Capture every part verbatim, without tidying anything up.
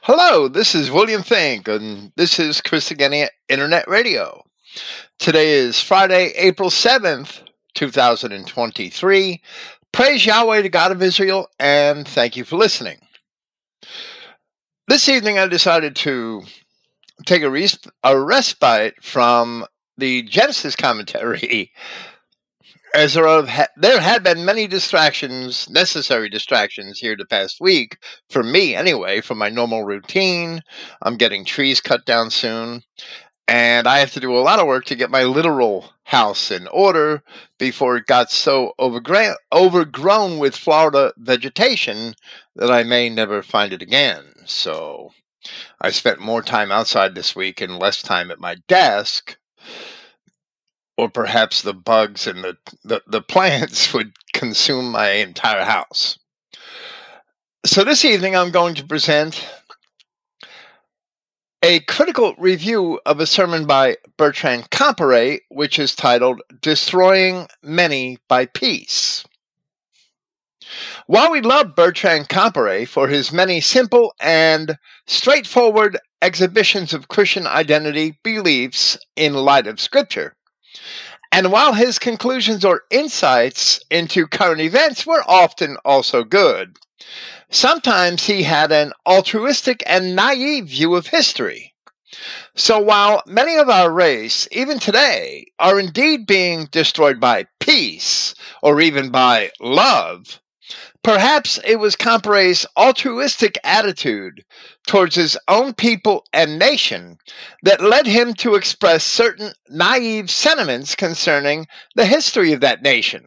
Hello, this is William Fink, and this is Christogenea Internet Radio. Today is Friday, April seventh, two thousand twenty-three. Praise Yahweh, the God of Israel, and thank you for listening. This evening I decided to take a, res- a respite from the Genesis commentary, as there, have ha- there had been many distractions, necessary distractions here the past week, for me anyway, from my normal routine. I'm getting trees cut down soon, and I have to do a lot of work to get my literal house in order before it got so overgra- overgrown with Florida vegetation that I may never find it again. So I spent more time outside this week and less time at my desk, or perhaps the bugs and the, the, the plants would consume my entire house. So this evening I'm going to present a critical review of a sermon by Bertrand Comparet, which is titled Destroying Many by Peace. While we love Bertrand Comparet for his many simple and straightforward exhibitions of Christian identity beliefs in light of Scripture, and while his conclusions or insights into current events were often also good, sometimes he had an altruistic and naive view of history. So while many of our race, even today, are indeed being destroyed by peace, or even by love, perhaps it was Comparet's altruistic attitude towards his own people and nation that led him to express certain naive sentiments concerning the history of that nation.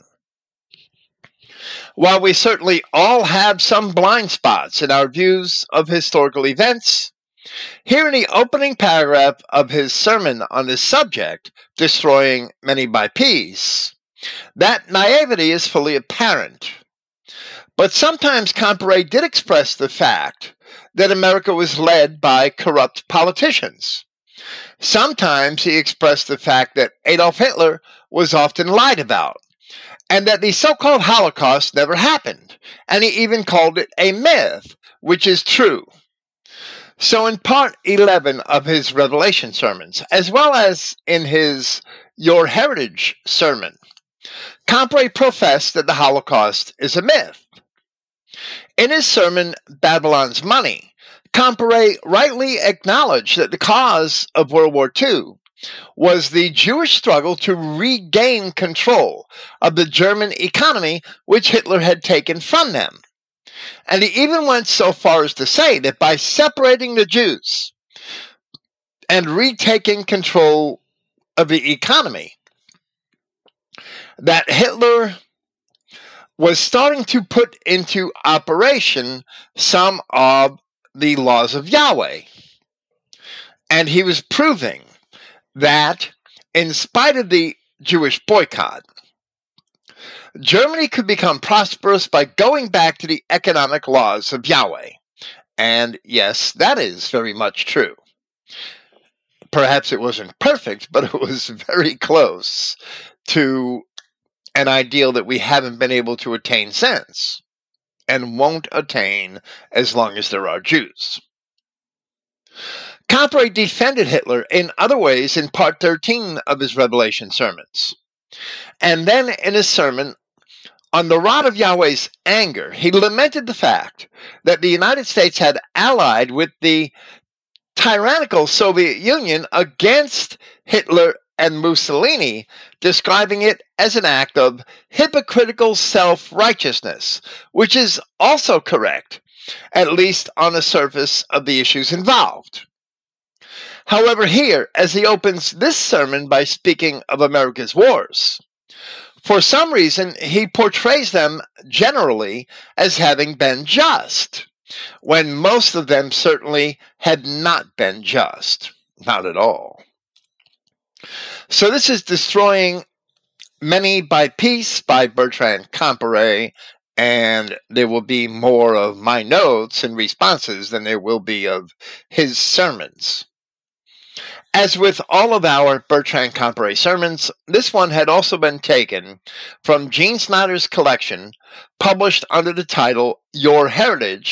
While we certainly all have some blind spots in our views of historical events, here in the opening paragraph of his sermon on this subject, Destroying Many by Peace, that naivety is fully apparent. But sometimes Comparet did express the fact that America was led by corrupt politicians. Sometimes he expressed the fact that Adolf Hitler was often lied about, and that the so-called Holocaust never happened, and he even called it a myth, which is true. So in part eleven of his Revelation sermons, as well as in his Your Heritage sermon, Comparet professed that the Holocaust is a myth. In his sermon, Babylon's Money, Comparet rightly acknowledged that the cause of World War Two was the Jewish struggle to regain control of the German economy which Hitler had taken from them. And he even went so far as to say that by separating the Jews and retaking control of the economy, that Hitler was starting to put into operation some of the laws of Yahweh. And he was proving that in spite of the Jewish boycott, Germany could become prosperous by going back to the economic laws of Yahweh. And yes, that is very much true. Perhaps it wasn't perfect, but it was very close to an ideal that we haven't been able to attain since, and won't attain as long as there are Jews. Comparet defended Hitler in other ways in part thirteen of his Revelation sermons. And then in his sermon on the rod of Yahweh's anger, he lamented the fact that the United States had allied with the tyrannical Soviet Union against Hitler and Mussolini, describing it as an act of hypocritical self-righteousness, which is also correct, at least on the surface of the issues involved. However, here, as he opens this sermon by speaking of America's wars, for some reason he portrays them generally as having been just, when most of them certainly had not been just. Not at all. So this is Destroying Many by Peace by Bertrand Comparet, and there will be more of my notes and responses than there will be of his sermons. As with all of our Bertrand Comparet sermons, this one had also been taken from Gene Snyder's collection, published under the title Your Heritage,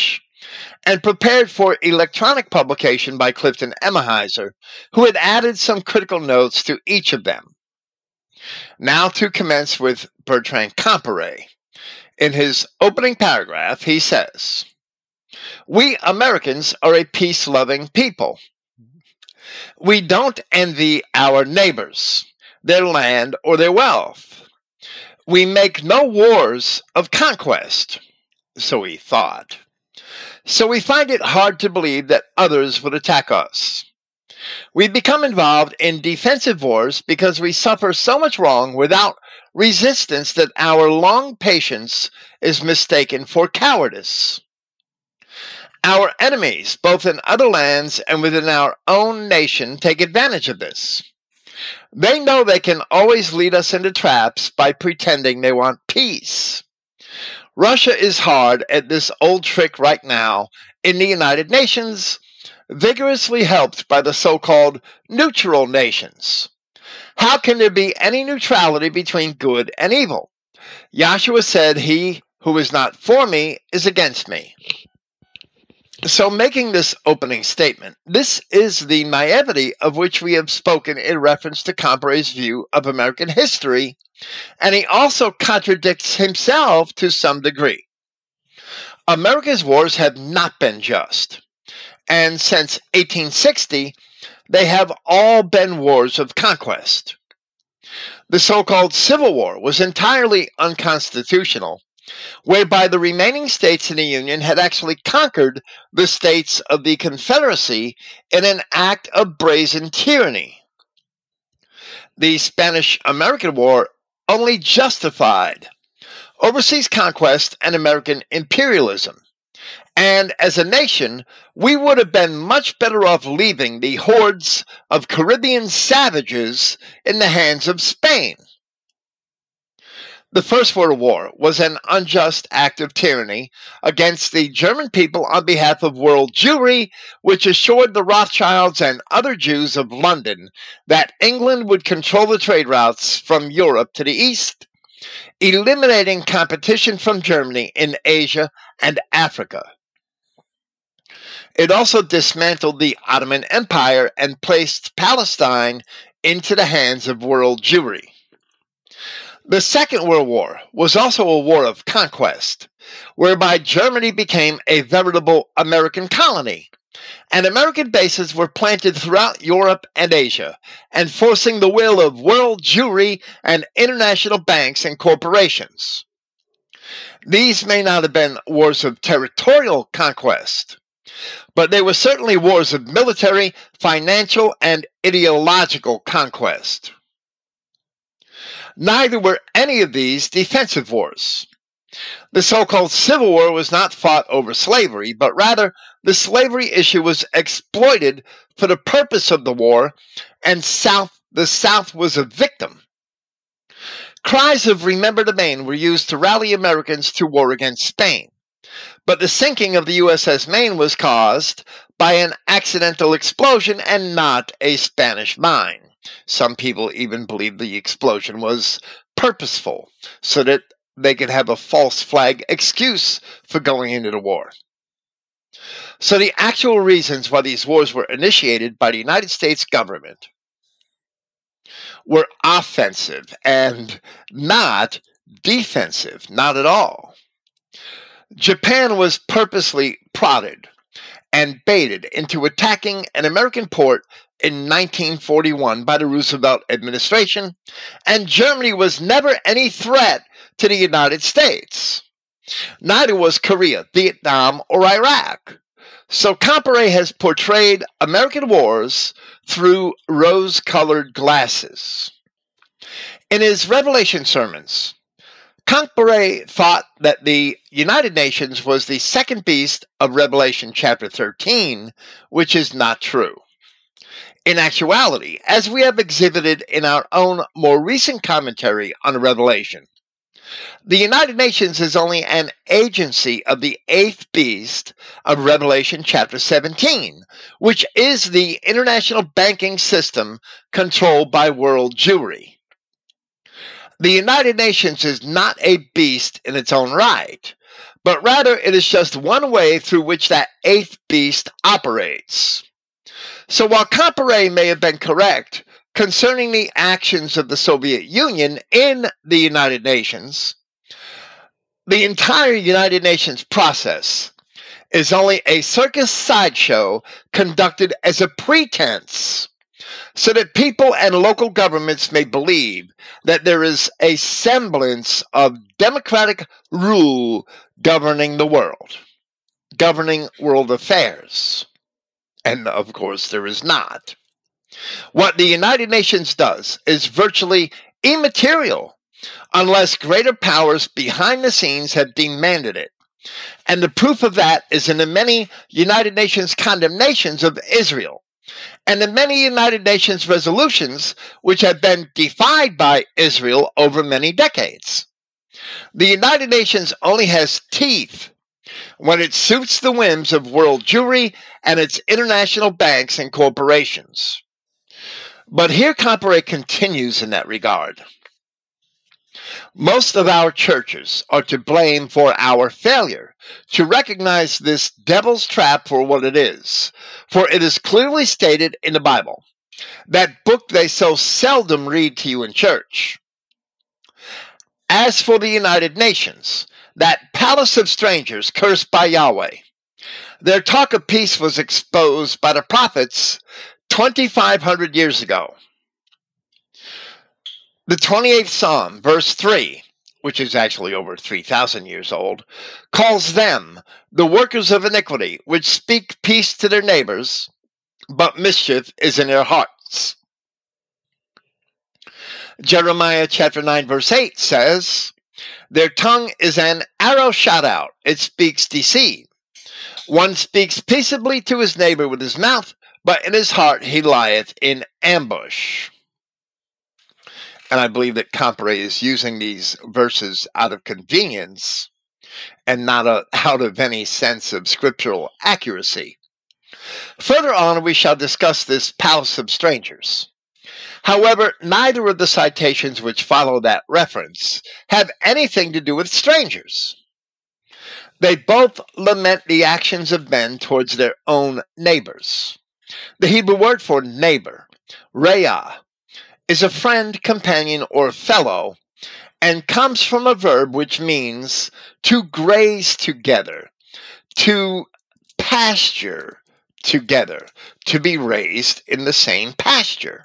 and prepared for electronic publication by Clifton Emahiser, who had added some critical notes to each of them. Now to commence with Bertrand Comparet. In his opening paragraph, he says, "We Americans are a peace-loving people. We don't envy our neighbors, their land, or their wealth. We make no wars of conquest," so we thought. "So we find it hard to believe that others would attack us. We become involved in defensive wars because we suffer so much wrong without resistance that our long patience is mistaken for cowardice. Our enemies, both in other lands and within our own nation, take advantage of this. They know they can always lead us into traps by pretending they want peace. Russia is hard at this old trick right now in the United Nations, vigorously helped by the so-called neutral nations. How can there be any neutrality between good and evil? Joshua said, 'He who is not for me is against me.'" So making this opening statement, this is the naivety of which we have spoken in reference to Comparet's view of American history, and he also contradicts himself to some degree. America's wars have not been just, and since eighteen sixty, they have all been wars of conquest. The so-called Civil War was entirely unconstitutional, whereby the remaining states in the Union had actually conquered the states of the Confederacy in an act of brazen tyranny. The Spanish-American War only justified overseas conquest and American imperialism, and as a nation, we would have been much better off leaving the hordes of Caribbean savages in the hands of Spain. The First World War was an unjust act of tyranny against the German people on behalf of world Jewry, which assured the Rothschilds and other Jews of London that England would control the trade routes from Europe to the East, eliminating competition from Germany in Asia and Africa. It also dismantled the Ottoman Empire and placed Palestine into the hands of world Jewry. The Second World War was also a war of conquest, whereby Germany became a veritable American colony, and American bases were planted throughout Europe and Asia, enforcing the will of world Jewry and international banks and corporations. These may not have been wars of territorial conquest, but they were certainly wars of military, financial, and ideological conquest. Neither were any of these defensive wars. The so-called Civil War was not fought over slavery, but rather the slavery issue was exploited for the purpose of the war, and South, the South was a victim. Cries of "Remember the Maine" were used to rally Americans to war against Spain, but the sinking of the U S S Maine was caused by an accidental explosion and not a Spanish mine. Some people even believe the explosion was purposeful so that they could have a false flag excuse for going into the war. So the actual reasons why these wars were initiated by the United States government were offensive and not defensive, not at all. Japan was purposely prodded and baited into attacking an American port in nineteen forty-one by the Roosevelt administration, and Germany was never any threat to the United States. Neither was Korea, Vietnam, or Iraq. So Comparet has portrayed American wars through rose-colored glasses. In his Revelation sermons, Comparet thought that the United Nations was the second beast of Revelation chapter thirteen, which is not true. In actuality, as we have exhibited in our own more recent commentary on Revelation, the United Nations is only an agency of the eighth beast of Revelation chapter seventeen, which is the international banking system controlled by world Jewry. The United Nations is not a beast in its own right, but rather it is just one way through which that eighth beast operates. So while Comparet may have been correct concerning the actions of the Soviet Union in the United Nations, the entire United Nations process is only a circus sideshow conducted as a pretense so that people and local governments may believe that there is a semblance of democratic rule governing the world, governing world affairs. And of course, there is not. What the United Nations does is virtually immaterial unless greater powers behind the scenes have demanded it. And the proof of that is in the many United Nations condemnations of Israel and the many United Nations resolutions which have been defied by Israel over many decades. The United Nations only has teeth when it suits the whims of world Jewry and its international banks and corporations. But here Comparet continues in that regard. Most of our churches are to blame for our failure to recognize this devil's trap for what it is, for it is clearly stated in the Bible, that book they so seldom read to you in church. As for the United Nations, that palace of strangers cursed by Yahweh, their talk of peace was exposed by the prophets twenty-five hundred years ago. The twenty-eighth Psalm, verse three, which is actually over three thousand years old, calls them the workers of iniquity, which speak peace to their neighbors, but mischief is in their hearts. Jeremiah chapter nine, verse eight says, their tongue is an arrow shot out. It speaks deceit. One speaks peaceably to his neighbor with his mouth, but in his heart he lieth in ambush. And I believe that Comparet is using these verses out of convenience and not a, out of any sense of scriptural accuracy. Further on, we shall discuss this palace of strangers. However, neither of the citations which follow that reference have anything to do with strangers. They both lament the actions of men towards their own neighbors. The Hebrew word for neighbor, reah, is a friend, companion, or fellow, and comes from a verb which means to graze together, to pasture together, to be raised in the same pasture.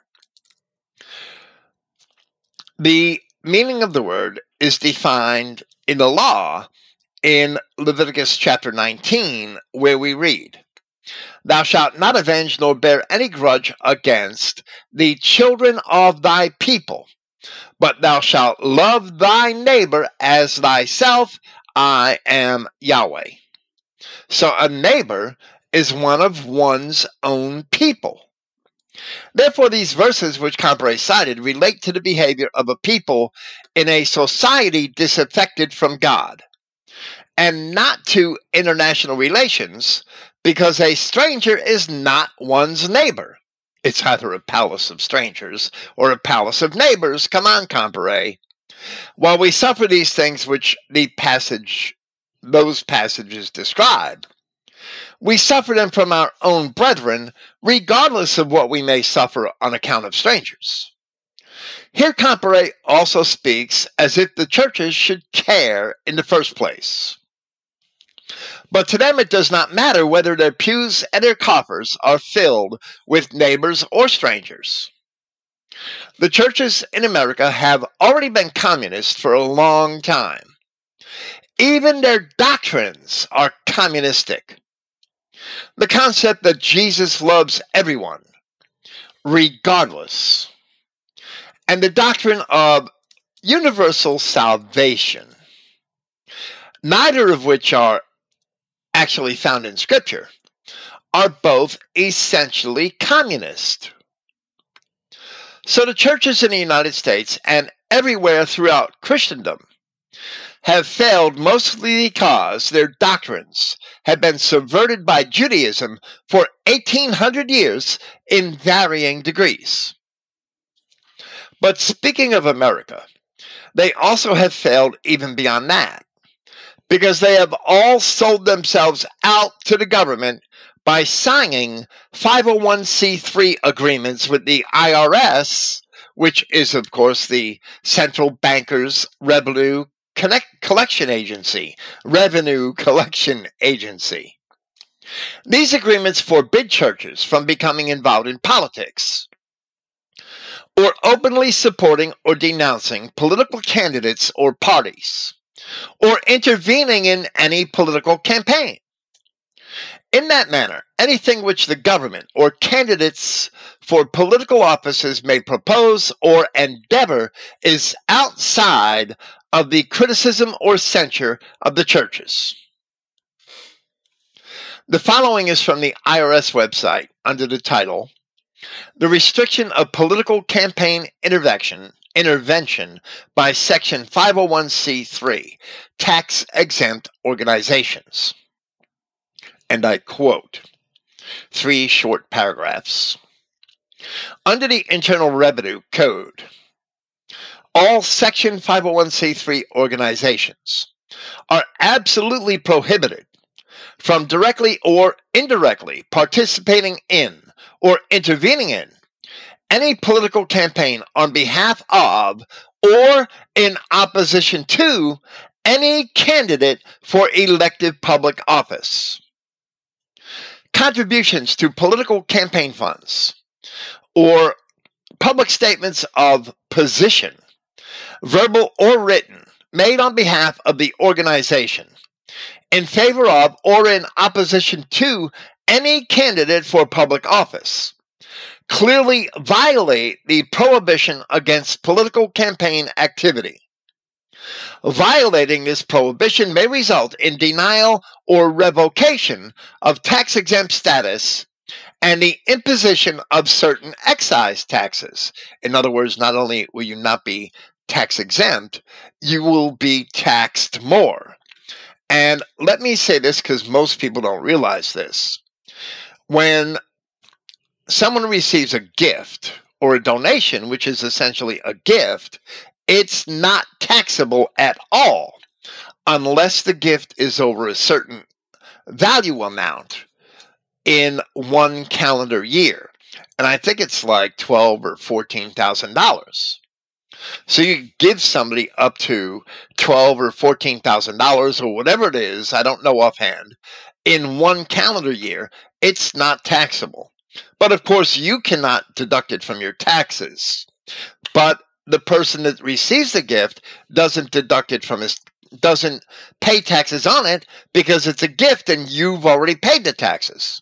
The meaning of the word is defined in the law in Leviticus chapter nineteen, where we read, thou shalt not avenge nor bear any grudge against the children of thy people, but thou shalt love thy neighbor as thyself. I am Yahweh. So a neighbor is one of one's own people. Therefore, these verses which Comparet cited relate to the behavior of a people in a society disaffected from God, and not to international relations, because a stranger is not one's neighbor. It's either a palace of strangers or a palace of neighbors. Come on, Comparet. While we suffer these things which the passage, those passages describe, we suffer them from our own brethren, regardless of what we may suffer on account of strangers. Here Comparet also speaks as if the churches should care in the first place. But to them it does not matter whether their pews and their coffers are filled with neighbors or strangers. The churches in America have already been communist for a long time. Even their doctrines are communistic. The concept that Jesus loves everyone, regardless, and the doctrine of universal salvation, neither of which are actually found in Scripture, are both essentially communist. So the churches in the United States and everywhere throughout Christendom have failed mostly because their doctrines have been subverted by Judaism for eighteen hundred years in varying degrees. But speaking of America, they also have failed even beyond that, because they have all sold themselves out to the government by signing five oh one c three agreements with the I R S, which is, of course, the Central Bankers Revenue Connect Collection Agency. Revenue Collection Agency. These agreements forbid churches from becoming involved in politics or openly supporting or denouncing political candidates or parties, or intervening in any political campaign. In that manner, anything which the government or candidates for political offices may propose or endeavor is outside of the criticism or censure of the churches. The following is from the I R S website under the title, The Restriction of Political Campaign Intervention Intervention by Section five oh one c three, Tax-Exempt Organizations. And I quote, three short paragraphs. Under the Internal Revenue Code, all Section five oh one c three organizations are absolutely prohibited from directly or indirectly participating in or intervening in any political campaign on behalf of or in opposition to any candidate for elective public office. Contributions to political campaign funds or public statements of position, verbal or written, made on behalf of the organization in favor of or in opposition to any candidate for public office clearly violate the prohibition against political campaign activity. Violating this prohibition may result in denial or revocation of tax-exempt status and the imposition of certain excise taxes. In other words, not only will you not be tax-exempt, you will be taxed more. And let me say this because most people don't realize this. When someone receives a gift or a donation, which is essentially a gift, it's not taxable at all unless the gift is over a certain value amount in one calendar year. And I think it's like twelve thousand dollars or fourteen thousand dollars. So you give somebody up to twelve thousand dollars or fourteen thousand dollars or whatever it is, I don't know offhand, in one calendar year, it's not taxable. But of course, you cannot deduct it from your taxes. But the person that receives the gift doesn't deduct it from his, doesn't pay taxes on it because it's a gift and you've already paid the taxes.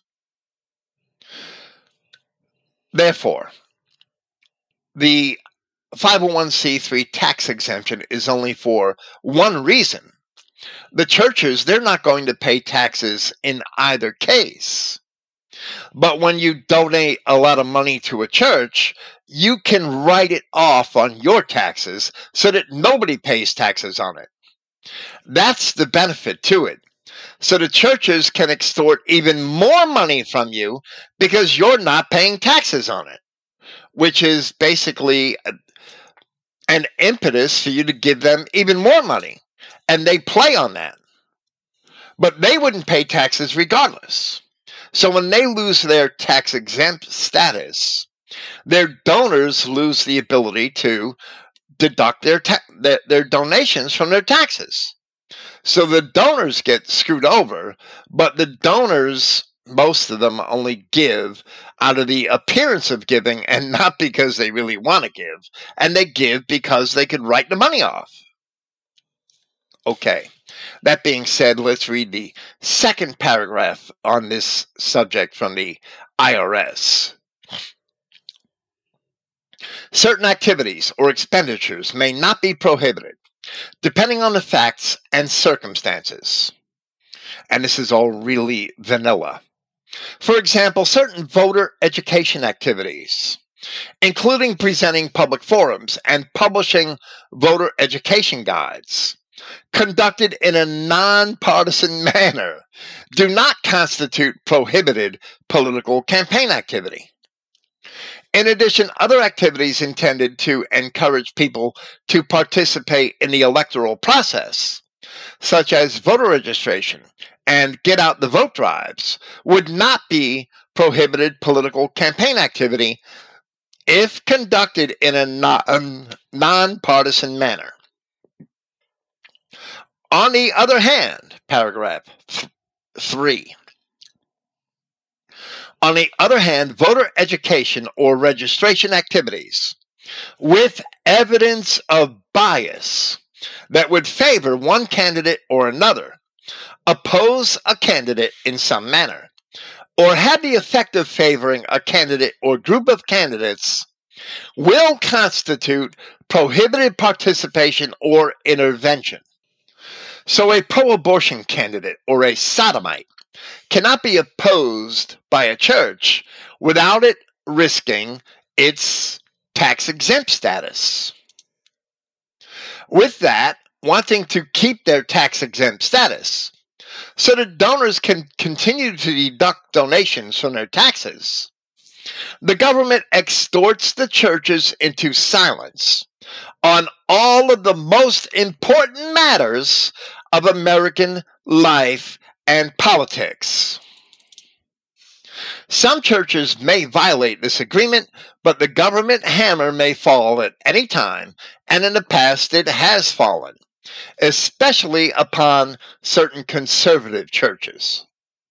Therefore, the five oh one c three tax exemption is only for one reason. The churches, they're not going to pay taxes in either case. But when you donate a lot of money to a church, you can write it off on your taxes so that nobody pays taxes on it. That's the benefit to it. So the churches can extort even more money from you because you're not paying taxes on it, which is basically an impetus for you to give them even more money. And they play on that. But they wouldn't pay taxes regardless. So when they lose their tax-exempt status, their donors lose the ability to deduct their, ta- their, their donations from their taxes. So the donors get screwed over, but the donors, most of them only give out of the appearance of giving and not because they really want to give. And they give because they could write the money off. Okay. That being said, let's read the second paragraph on this subject from the I R S. Certain activities or expenditures may not be prohibited, depending on the facts and circumstances. And this is all really vanilla. For example, certain voter education activities, including presenting public forums and publishing voter education guides, conducted in a nonpartisan manner, do not constitute prohibited political campaign activity. In addition, other activities intended to encourage people to participate in the electoral process, such as voter registration and get out the vote drives, would not be prohibited political campaign activity if conducted in a non-partisan manner. On the other hand, paragraph th- three. On the other hand, voter education or registration activities with evidence of bias that would favor one candidate or another, oppose a candidate in some manner, or have the effect of favoring a candidate or group of candidates will constitute prohibited participation or intervention. So a pro-abortion candidate or a sodomite cannot be opposed by a church without it risking its tax-exempt status. With that, wanting to keep their tax-exempt status so that donors can continue to deduct donations from their taxes, the government extorts the churches into silence on all of the most important matters of American life and politics. Some churches may violate this agreement, but the government hammer may fall at any time, and in the past it has fallen, especially upon certain conservative churches.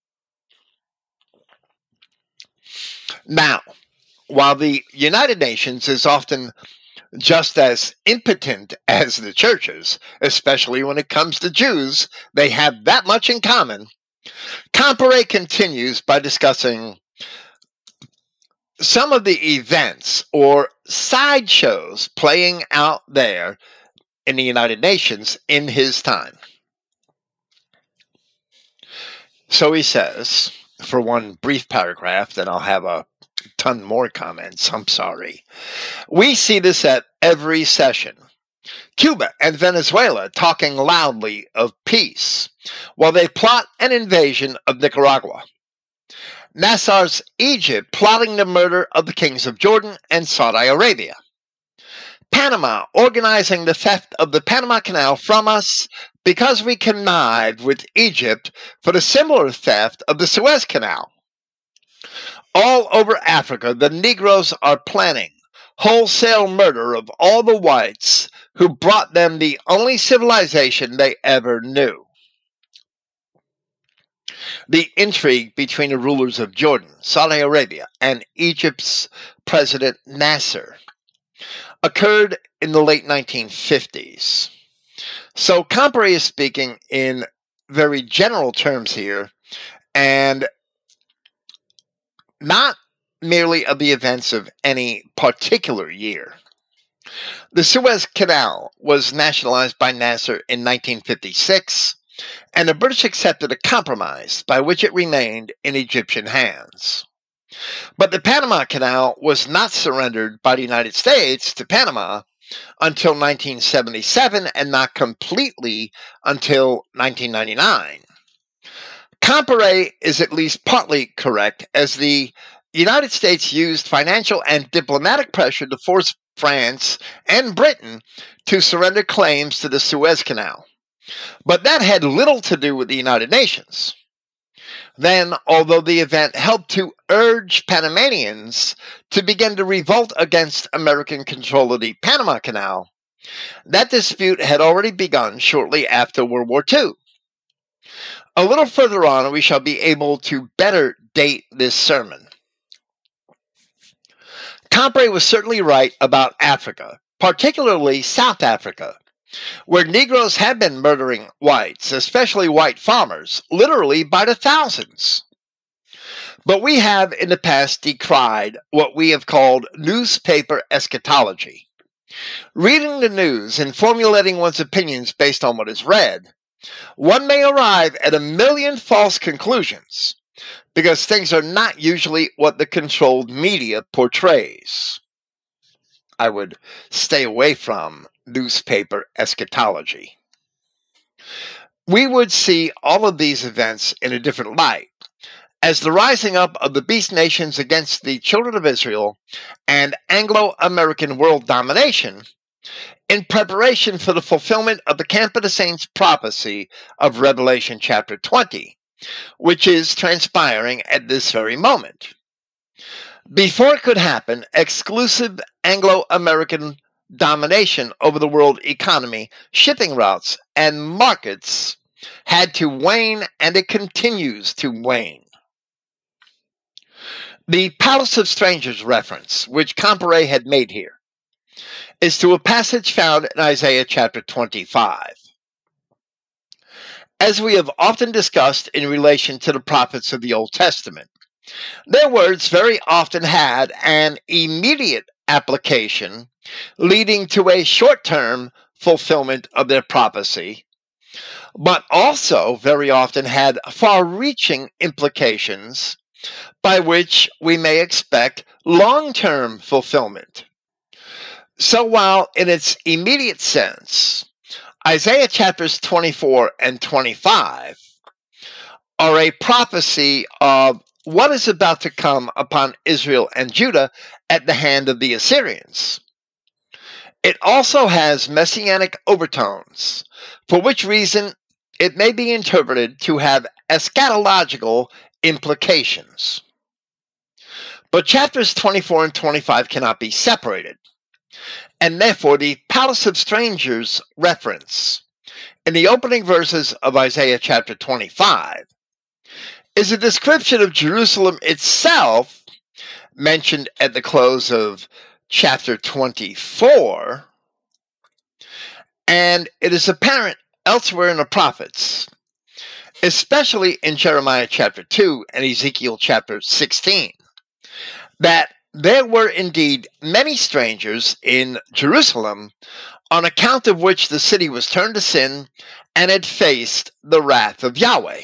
Now, while the United Nations is often just as impotent as the churches, especially when it comes to Jews, they have that much in common, Comparet continues by discussing some of the events or sideshows playing out there in the United Nations in his time. So he says, for one brief paragraph, then I'll have a ton more comments, I'm sorry. We see this at every session. Cuba and Venezuela talking loudly of peace, while they plot an invasion of Nicaragua. Nasser's Egypt plotting the murder of the kings of Jordan and Saudi Arabia. Panama organizing the theft of the Panama Canal from us because we connived with Egypt for the similar theft of the Suez Canal. All over Africa, the Negroes are planning wholesale murder of all the whites who brought them the only civilization they ever knew. The intrigue between the rulers of Jordan, Saudi Arabia, and Egypt's President Nasser occurred in the late nineteen fifties. So Comparet is speaking in very general terms here, and not merely of the events of any particular year. The Suez Canal was nationalized by Nasser in nineteen fifty-six, and the British accepted a compromise by which it remained in Egyptian hands. But the Panama Canal was not surrendered by the United States to Panama until nineteen seventy-seven and not completely until nineteen ninety-nine. Comparet is at least partly correct, as the United States used financial and diplomatic pressure to force France and Britain to surrender claims to the Suez Canal. But that had little to do with the United Nations. Then, although the event helped to urge Panamanians to begin to revolt against American control of the Panama Canal, that dispute had already begun shortly after World War Two. A little further on, we shall be able to better date this sermon. Comparet was certainly right about Africa, particularly South Africa, where Negroes had been murdering whites, especially white farmers, literally by the thousands. But we have in the past decried what we have called newspaper eschatology. Reading the news and formulating one's opinions based on what is read, one may arrive at a million false conclusions, because things are not usually what the controlled media portrays. I would stay away from newspaper eschatology. We would see all of these events in a different light, as the rising up of the beast nations against the children of Israel and Anglo-American world domination in preparation for the fulfillment of the Camp of the Saints prophecy of Revelation chapter twenty, which is transpiring at this very moment. Before it could happen, exclusive Anglo-American domination over the world economy, shipping routes, and markets had to wane, and it continues to wane. The Palace of Strangers reference, which Comparet had made here, is to a passage found in Isaiah chapter twenty-five. As we have often discussed in relation to the prophets of the Old Testament, their words very often had an immediate application leading to a short-term fulfillment of their prophecy, but also very often had far-reaching implications by which we may expect long-term fulfillment. So while in its immediate sense, Isaiah chapters twenty-four and twenty-five are a prophecy of what is about to come upon Israel and Judah at the hand of the Assyrians, it also has messianic overtones, for which reason it may be interpreted to have eschatological implications. But chapters twenty-four and twenty-five cannot be separated, and therefore the Palace of Strangers reference in the opening verses of Isaiah chapter twenty-five is a description of Jerusalem itself mentioned at the close of chapter twenty-four, and it is apparent elsewhere in the prophets, especially in Jeremiah chapter two and Ezekiel chapter sixteen, that there were indeed many strangers in Jerusalem, on account of which the city was turned to sin and had faced the wrath of Yahweh.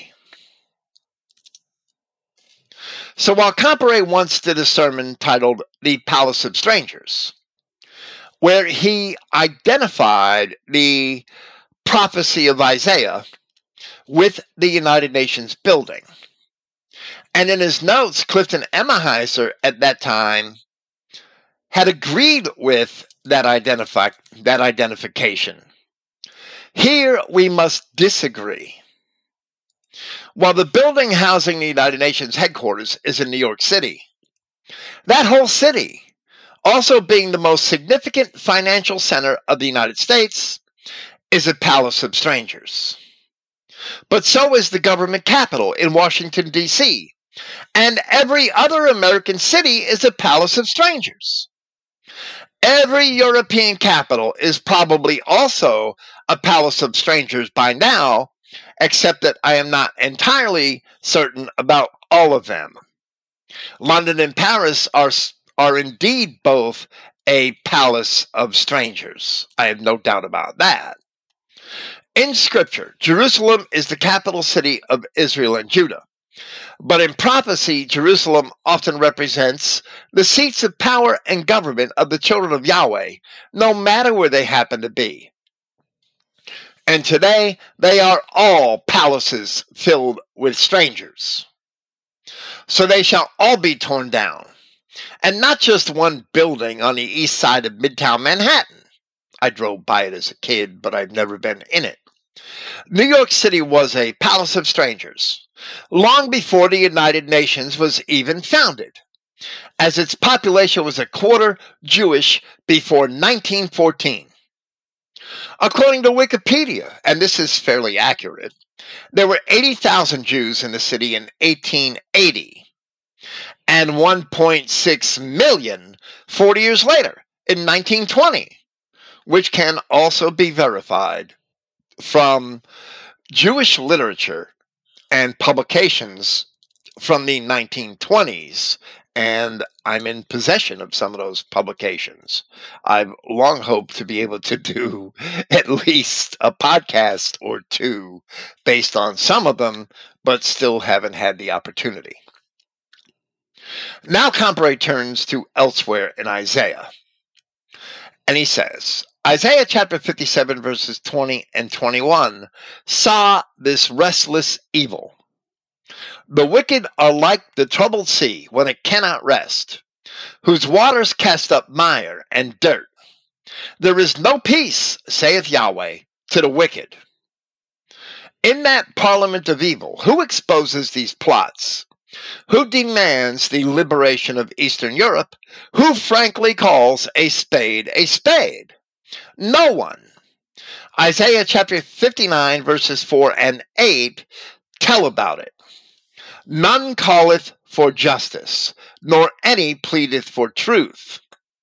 So while Comparet once did a sermon titled The Palace of Strangers, where he identified the prophecy of Isaiah with the United Nations building, and in his notes, Clifton Emahiser at that time had agreed with that, identifi- that identification. Here we must disagree. While the building housing the United Nations headquarters is in New York City, that whole city, also being the most significant financial center of the United States, is a palace of strangers. But so is the government capital in Washington, D C, and every other American city is a palace of strangers. Every European capital is probably also a palace of strangers by now, except that I am not entirely certain about all of them. London and Paris are, are indeed both a palace of strangers. I have no doubt about that. In Scripture, Jerusalem is the capital city of Israel and Judah. But in prophecy, Jerusalem often represents the seats of power and government of the children of Yahweh, no matter where they happen to be. And today, they are all palaces filled with strangers. So they shall all be torn down, and not just one building on the east side of Midtown Manhattan. I drove by it as a kid, but I've never been in it. New York City was a palace of strangers long before the United Nations was even founded, as its population was a quarter Jewish before nineteen fourteen. According to Wikipedia, and this is fairly accurate, there were eighty thousand Jews in the city in eighteen eighty, and one point six million forty years later in nineteen twenty, which can also be verified from Jewish literature and publications from the nineteen twenties, and I'm in possession of some of those publications. I've long hoped to be able to do at least a podcast or two based on some of them, but still haven't had the opportunity. Now Comparet turns to elsewhere in Isaiah, and he says, Isaiah chapter fifty-seven verses twenty and twenty-one saw this restless evil. The wicked are like the troubled sea when it cannot rest, whose waters cast up mire and dirt. There is no peace, saith Yahweh, to the wicked. In that parliament of evil, who exposes these plots? Who demands the liberation of Eastern Europe? Who frankly calls a spade a spade? No one. Isaiah chapter fifty-nine, verses four and eight tell about it. None calleth for justice, nor any pleadeth for truth.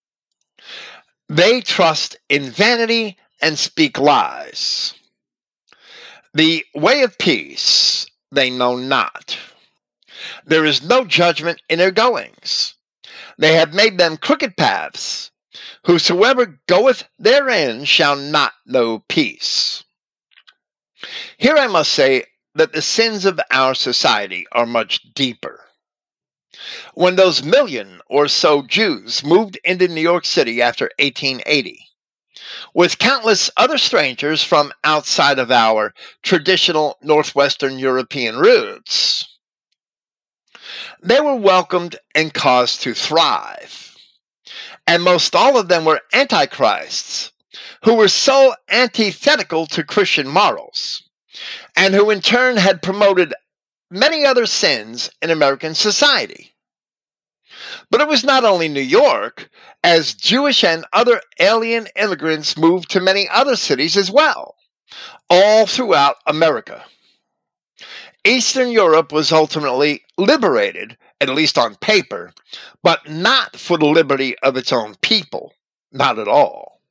They trust in vanity and speak lies. The way of peace they know not. There is no judgment in their goings. They have made them crooked paths. Whosoever goeth therein shall not know peace. Here I must say that the sins of our society are much deeper. When those million or so Jews moved into New York City after eighteen eighty, with countless other strangers from outside of our traditional Northwestern European roots, they were welcomed and caused to thrive. And most all of them were antichrists, who were so antithetical to Christian morals, and who in turn had promoted many other sins in American society. But it was not only New York, as Jewish and other alien immigrants moved to many other cities as well, all throughout America. Eastern Europe was ultimately liberated, at least on paper, but not for the liberty of its own people, not at all.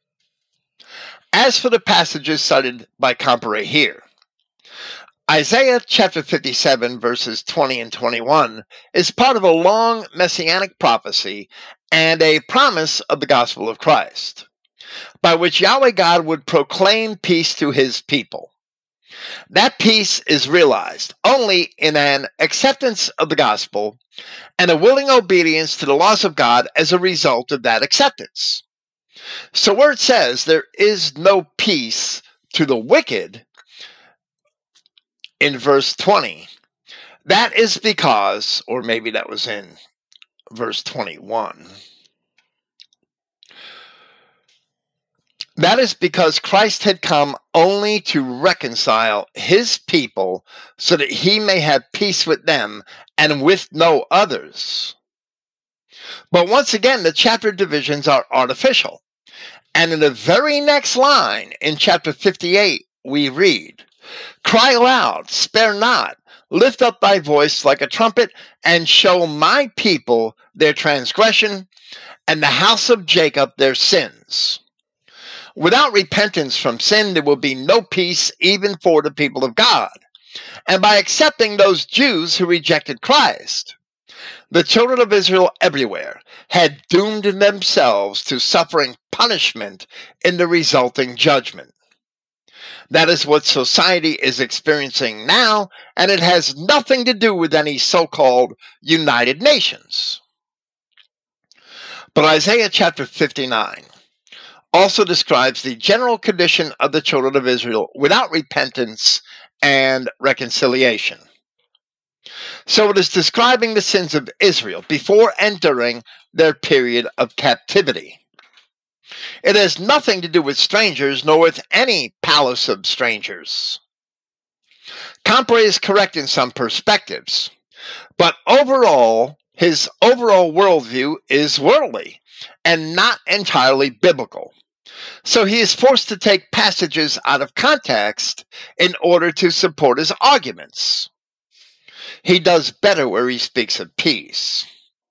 As for the passages cited by Comparet here, Isaiah chapter fifty-seven, verses twenty and twenty-one, is part of a long messianic prophecy and a promise of the gospel of Christ, by which Yahweh God would proclaim peace to his people. That peace is realized only in an acceptance of the gospel and a willing obedience to the laws of God as a result of that acceptance. So where it says there is no peace to the wicked in verse twenty, that is because, or maybe that was in verse twenty-one, that is because Christ had come only to reconcile his people so that he may have peace with them and with no others. But once again, the chapter divisions are artificial. And in the very next line, in chapter fifty-eight, we read, "Cry aloud, spare not, lift up thy voice like a trumpet, and show my people their transgression, and the house of Jacob their sins." Without repentance from sin, there will be no peace even for the people of God. And by accepting those Jews who rejected Christ, the children of Israel everywhere had doomed themselves to suffering punishment in the resulting judgment. That is what society is experiencing now, and it has nothing to do with any so-called United Nations. But Isaiah chapter fifty-nine also describes the general condition of the children of Israel without repentance and reconciliation. So it is describing the sins of Israel before and during their period of captivity. It has nothing to do with strangers, nor with any palace of strangers. Comparet is correct in some perspectives, but overall, his overall worldview is worldly and not entirely biblical. So he is forced to take passages out of context in order to support his arguments. He does better where he speaks of peace.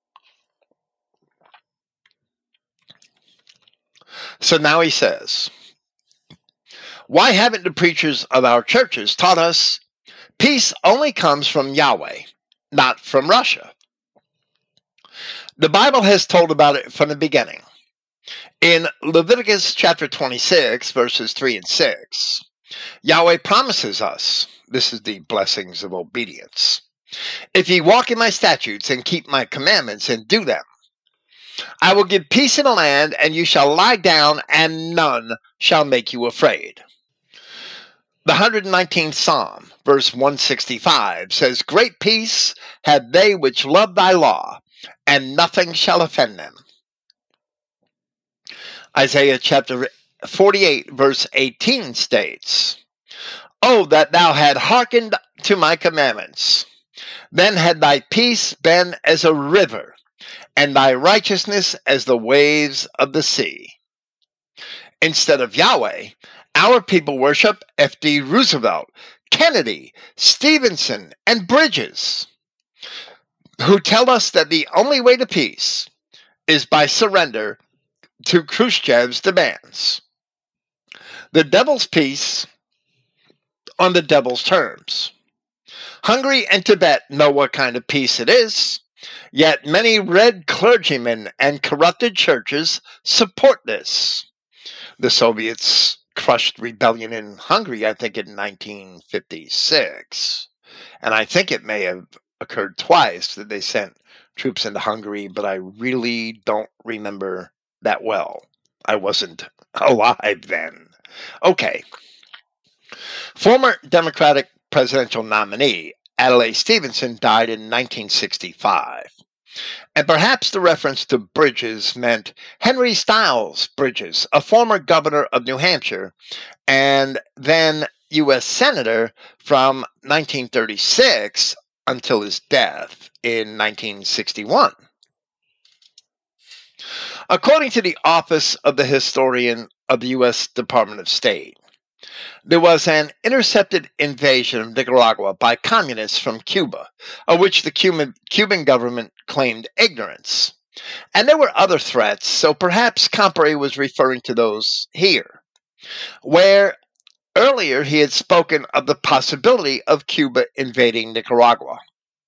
So now he says, why haven't the preachers of our churches taught us peace only comes from Yahweh, not from Russia? The Bible has told about it from the beginning. In Leviticus chapter twenty-six, verses three and six, Yahweh promises us, this is the blessings of obedience, if ye walk in my statutes and keep my commandments and do them, I will give peace in the land, and you shall lie down, and none shall make you afraid. The one hundred nineteenth Psalm, verse one sixty-five, says, great peace have they which love thy law, and nothing shall offend them. Isaiah chapter forty-eight, verse eighteen states, "Oh, that thou had hearkened to my commandments, then had thy peace been as a river, and thy righteousness as the waves of the sea." Instead of Yahweh, our people worship F D Roosevelt, Kennedy, Stevenson, and Bridges, who tell us that the only way to peace is by surrender to Khrushchev's demands. The devil's peace on the devil's terms. Hungary and Tibet know what kind of peace it is, yet many red clergymen and corrupted churches support this. The Soviets crushed rebellion in Hungary, I think, in nineteen fifty-six. And I think it may have occurred twice that they sent troops into Hungary, but I really don't remember that well. I wasn't alive then. Okay. Former Democratic presidential nominee Adlai Stevenson died in nineteen sixty-five. And perhaps the reference to Bridges meant Henry Styles Bridges, a former governor of New Hampshire and then U S Senator from nineteen thirty-six until his death in nineteen sixty-one. According to the Office of the Historian of the U S Department of State, there was an intercepted invasion of Nicaragua by communists from Cuba, of which the Cuban, Cuban government claimed ignorance. And there were other threats, so perhaps Comparet was referring to those here, where earlier he had spoken of the possibility of Cuba invading Nicaragua.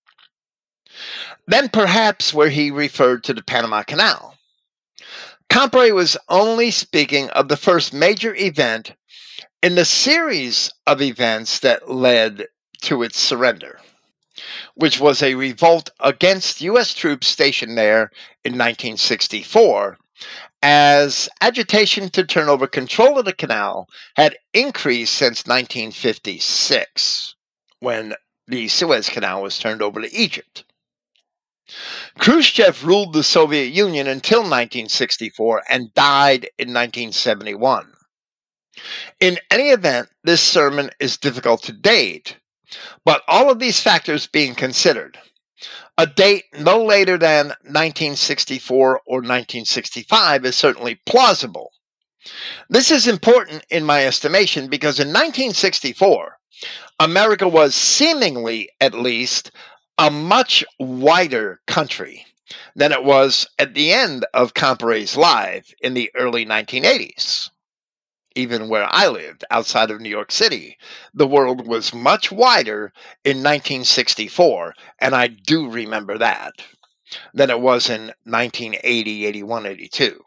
Then perhaps where he referred to the Panama Canal. Comparet was only speaking of the first major event in the series of events that led to its surrender, which was a revolt against U S troops stationed there in nineteen sixty-four, as agitation to turn over control of the canal had increased since nineteen fifty-six, when the Suez Canal was turned over to Egypt. Khrushchev ruled the Soviet Union until nineteen sixty-four and died in nineteen seventy-one. In any event, this sermon is difficult to date, but all of these factors being considered, a date no later than nineteen sixty-four or nineteen sixty-five is certainly plausible. This is important in my estimation because in nineteen sixty-four, America was seemingly, at least, a much wider country than it was at the end of Comparet's life in the early nineteen eighties. Even where I lived, outside of New York City, the world was much wider in nineteen sixty-four, and I do remember that, than it was in nineteen eighty, eighty-one, eighty-two.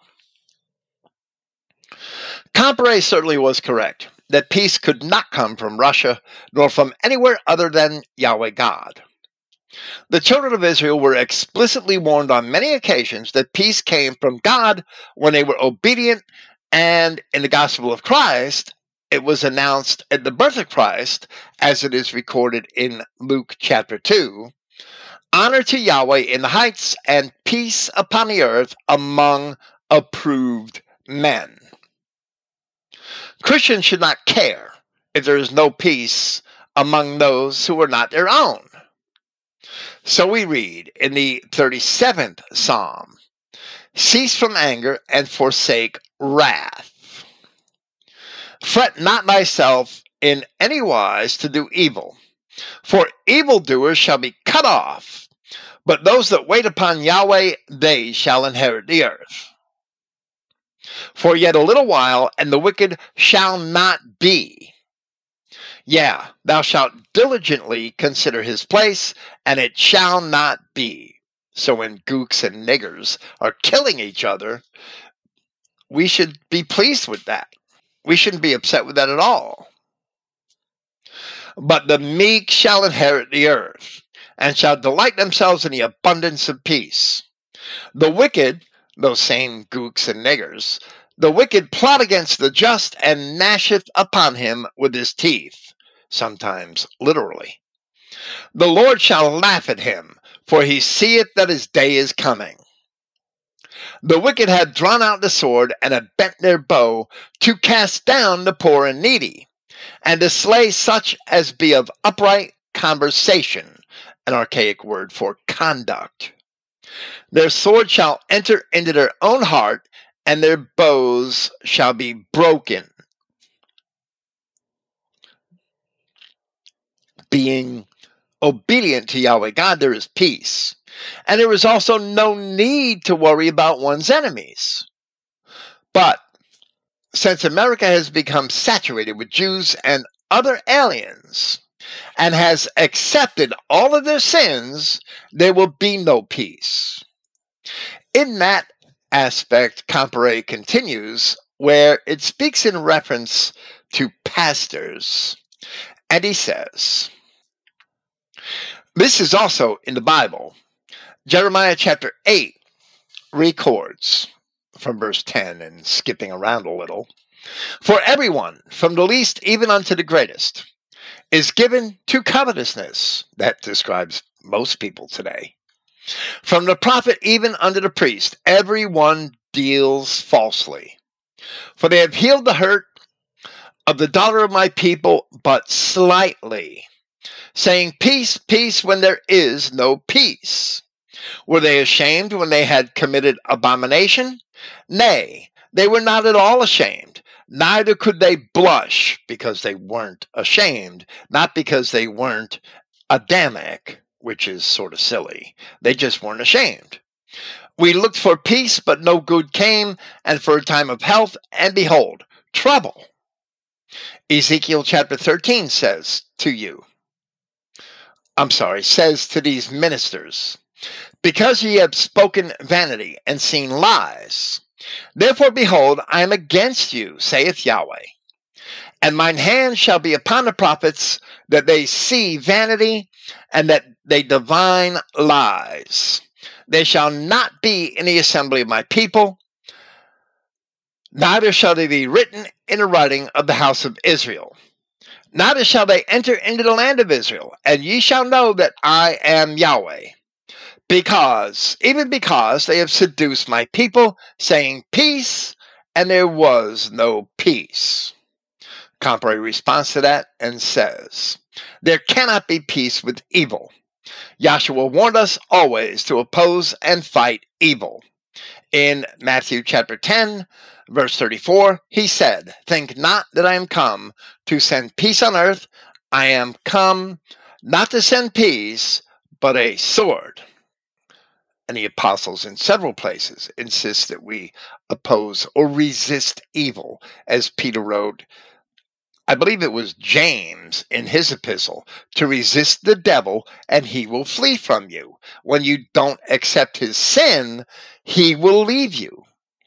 Comparet certainly was correct that peace could not come from Russia, nor from anywhere other than Yahweh God. The children of Israel were explicitly warned on many occasions that peace came from God when they were obedient, and in the Gospel of Christ, it was announced at the birth of Christ, as it is recorded in Luke chapter two, honor to Yahweh in the heights and peace upon the earth among approved men. Christians should not care if there is no peace among those who are not their own. So we read in the thirty-seventh Psalm, "Cease from anger and forsake wrath. Fret not thyself in any wise to do evil, for evildoers shall be cut off, but those that wait upon Yahweh, they shall inherit the earth. For yet a little while, and the wicked shall not be. Yeah, thou shalt diligently consider his place, and it shall not be." So when gooks and niggers are killing each other, we should be pleased with that. We shouldn't be upset with that at all. "But the meek shall inherit the earth, and shall delight themselves in the abundance of peace. The wicked," those same gooks and niggers, "the wicked plot against the just, and gnasheth upon him with his teeth," sometimes literally. "The Lord shall laugh at him, for he seeth that his day is coming. The wicked have drawn out the sword and have bent their bow to cast down the poor and needy, and to slay such as be of upright conversation, an archaic word for conduct. Their sword shall enter into their own heart, and their bows shall be broken. Being obedient to Yahweh God, there is peace. And there is also no need to worry about one's enemies. But since America has become saturated with Jews and other aliens, and has accepted all of their sins, there will be no peace. In that aspect, Comparet continues, where it speaks in reference to pastors, and he says, this is also in the Bible. Jeremiah chapter eight records, from verse ten and skipping around a little, for everyone, from the least even unto the greatest, is given to covetousness. That describes most people today. From the prophet even unto the priest, everyone deals falsely. For they have healed the hurt of the daughter of my people but slightly, saying, peace, peace, when there is no peace. Were they ashamed when they had committed abomination? Nay, they were not at all ashamed. Neither could they blush, because they weren't ashamed, not because they weren't Adamic, which is sort of silly. They just weren't ashamed. We looked for peace, but no good came, and for a time of health, and behold, trouble. Ezekiel chapter thirteen says to you, I'm sorry, says to these ministers, because ye have spoken vanity and seen lies, therefore, behold, I am against you, saith Yahweh. And mine hand shall be upon the prophets, that they see vanity, and that they divine lies. They shall not be in the assembly of my people, neither shall they be written in the writing of the house of Israel. Neither shall they enter into the land of Israel, and ye shall know that I am Yahweh. Because, even because they have seduced my people, saying peace, and there was no peace. Comparet responds to that and says, there cannot be peace with evil. Yahshua warned us always to oppose and fight evil. In Matthew chapter ten, verse thirty-four, he said, think not that I am come to send peace on earth. I am come not to send peace, but a sword. And the apostles in several places insist that we oppose or resist evil, as Peter wrote, I believe it was James in his epistle, to resist the devil and he will flee from you. When you don't accept his sin, he will leave you.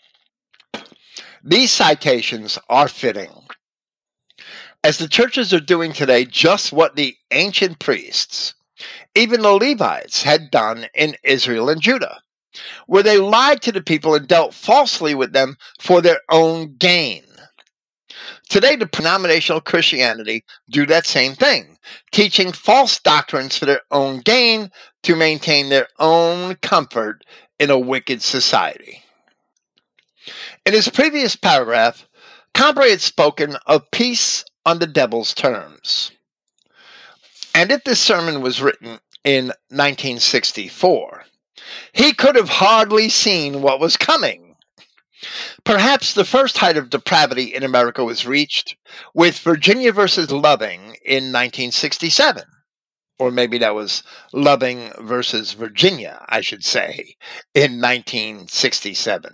These citations are fitting, as the churches are doing today just what the ancient priests, even the Levites, had done in Israel and Judah, where they lied to the people and dealt falsely with them for their own gain. Today, the denominational Christianity do that same thing, teaching false doctrines for their own gain to maintain their own comfort in a wicked society. In his previous paragraph, Comparet had spoken of peace on the devil's terms. And if this sermon was written in nineteen sixty-four, he could have hardly seen what was coming. Perhaps the first height of depravity in America was reached with Virginia versus Loving in nineteen sixty-seven. Or maybe that was Loving versus Virginia, I should say, in nineteen sixty-seven.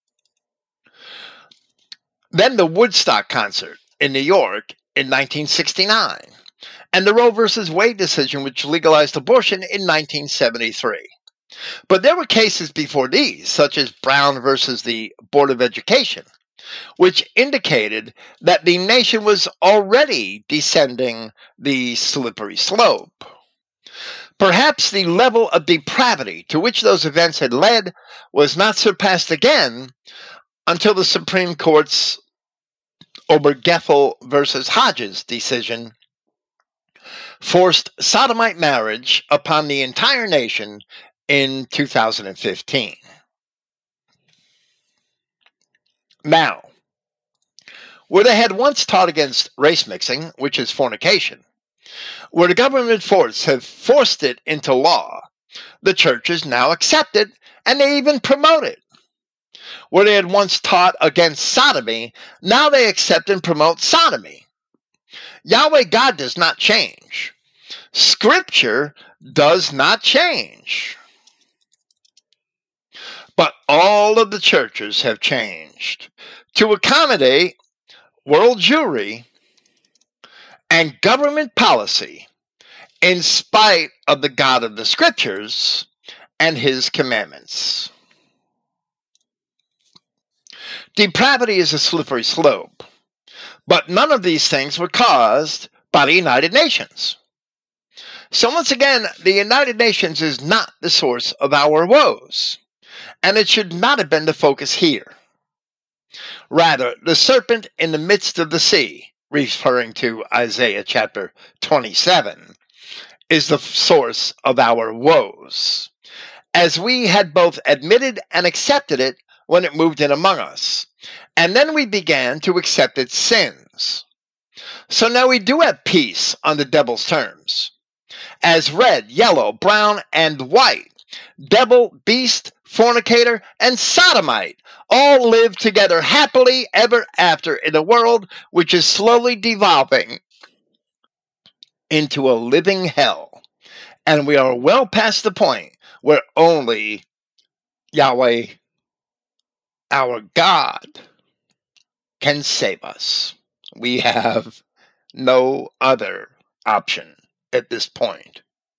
Then the Woodstock concert in New York in nineteen sixty-nine. And the Roe versus Wade decision, which legalized abortion in nineteen seventy-three. But there were cases before these, such as Brown versus the Board of Education, which indicated that the nation was already descending the slippery slope. Perhaps the level of depravity to which those events had led was not surpassed again until the Supreme Court's Obergefell versus Hodges decision forced sodomite marriage upon the entire nation in two thousand fifteen. Now, where they had once taught against race mixing, which is fornication, where the government force have forced it into law, the churches now accept it and they even promote it. Where they had once taught against sodomy, now they accept and promote sodomy. Yahweh God does not change. Scripture does not change. But all of the churches have changed to accommodate world Jewry and government policy in spite of the God of the Scriptures and His commandments. Depravity is a slippery slope, but none of these things were caused by the United Nations. So once again, the United Nations is not the source of our woes, and it should not have been the focus here. Rather, the serpent in the midst of the sea, referring to Isaiah chapter twenty-seven, is the source of our woes, as we had both admitted and accepted it when it moved in among us, and then we began to accept its sins. So now we do have peace on the devil's terms, as red, yellow, brown, and white, devil, beast, fornicator, and sodomite all live together happily ever after in a world which is slowly devolving into a living hell. And we are well past the point where only Yahweh, our God, can save us. We have no other option at this point.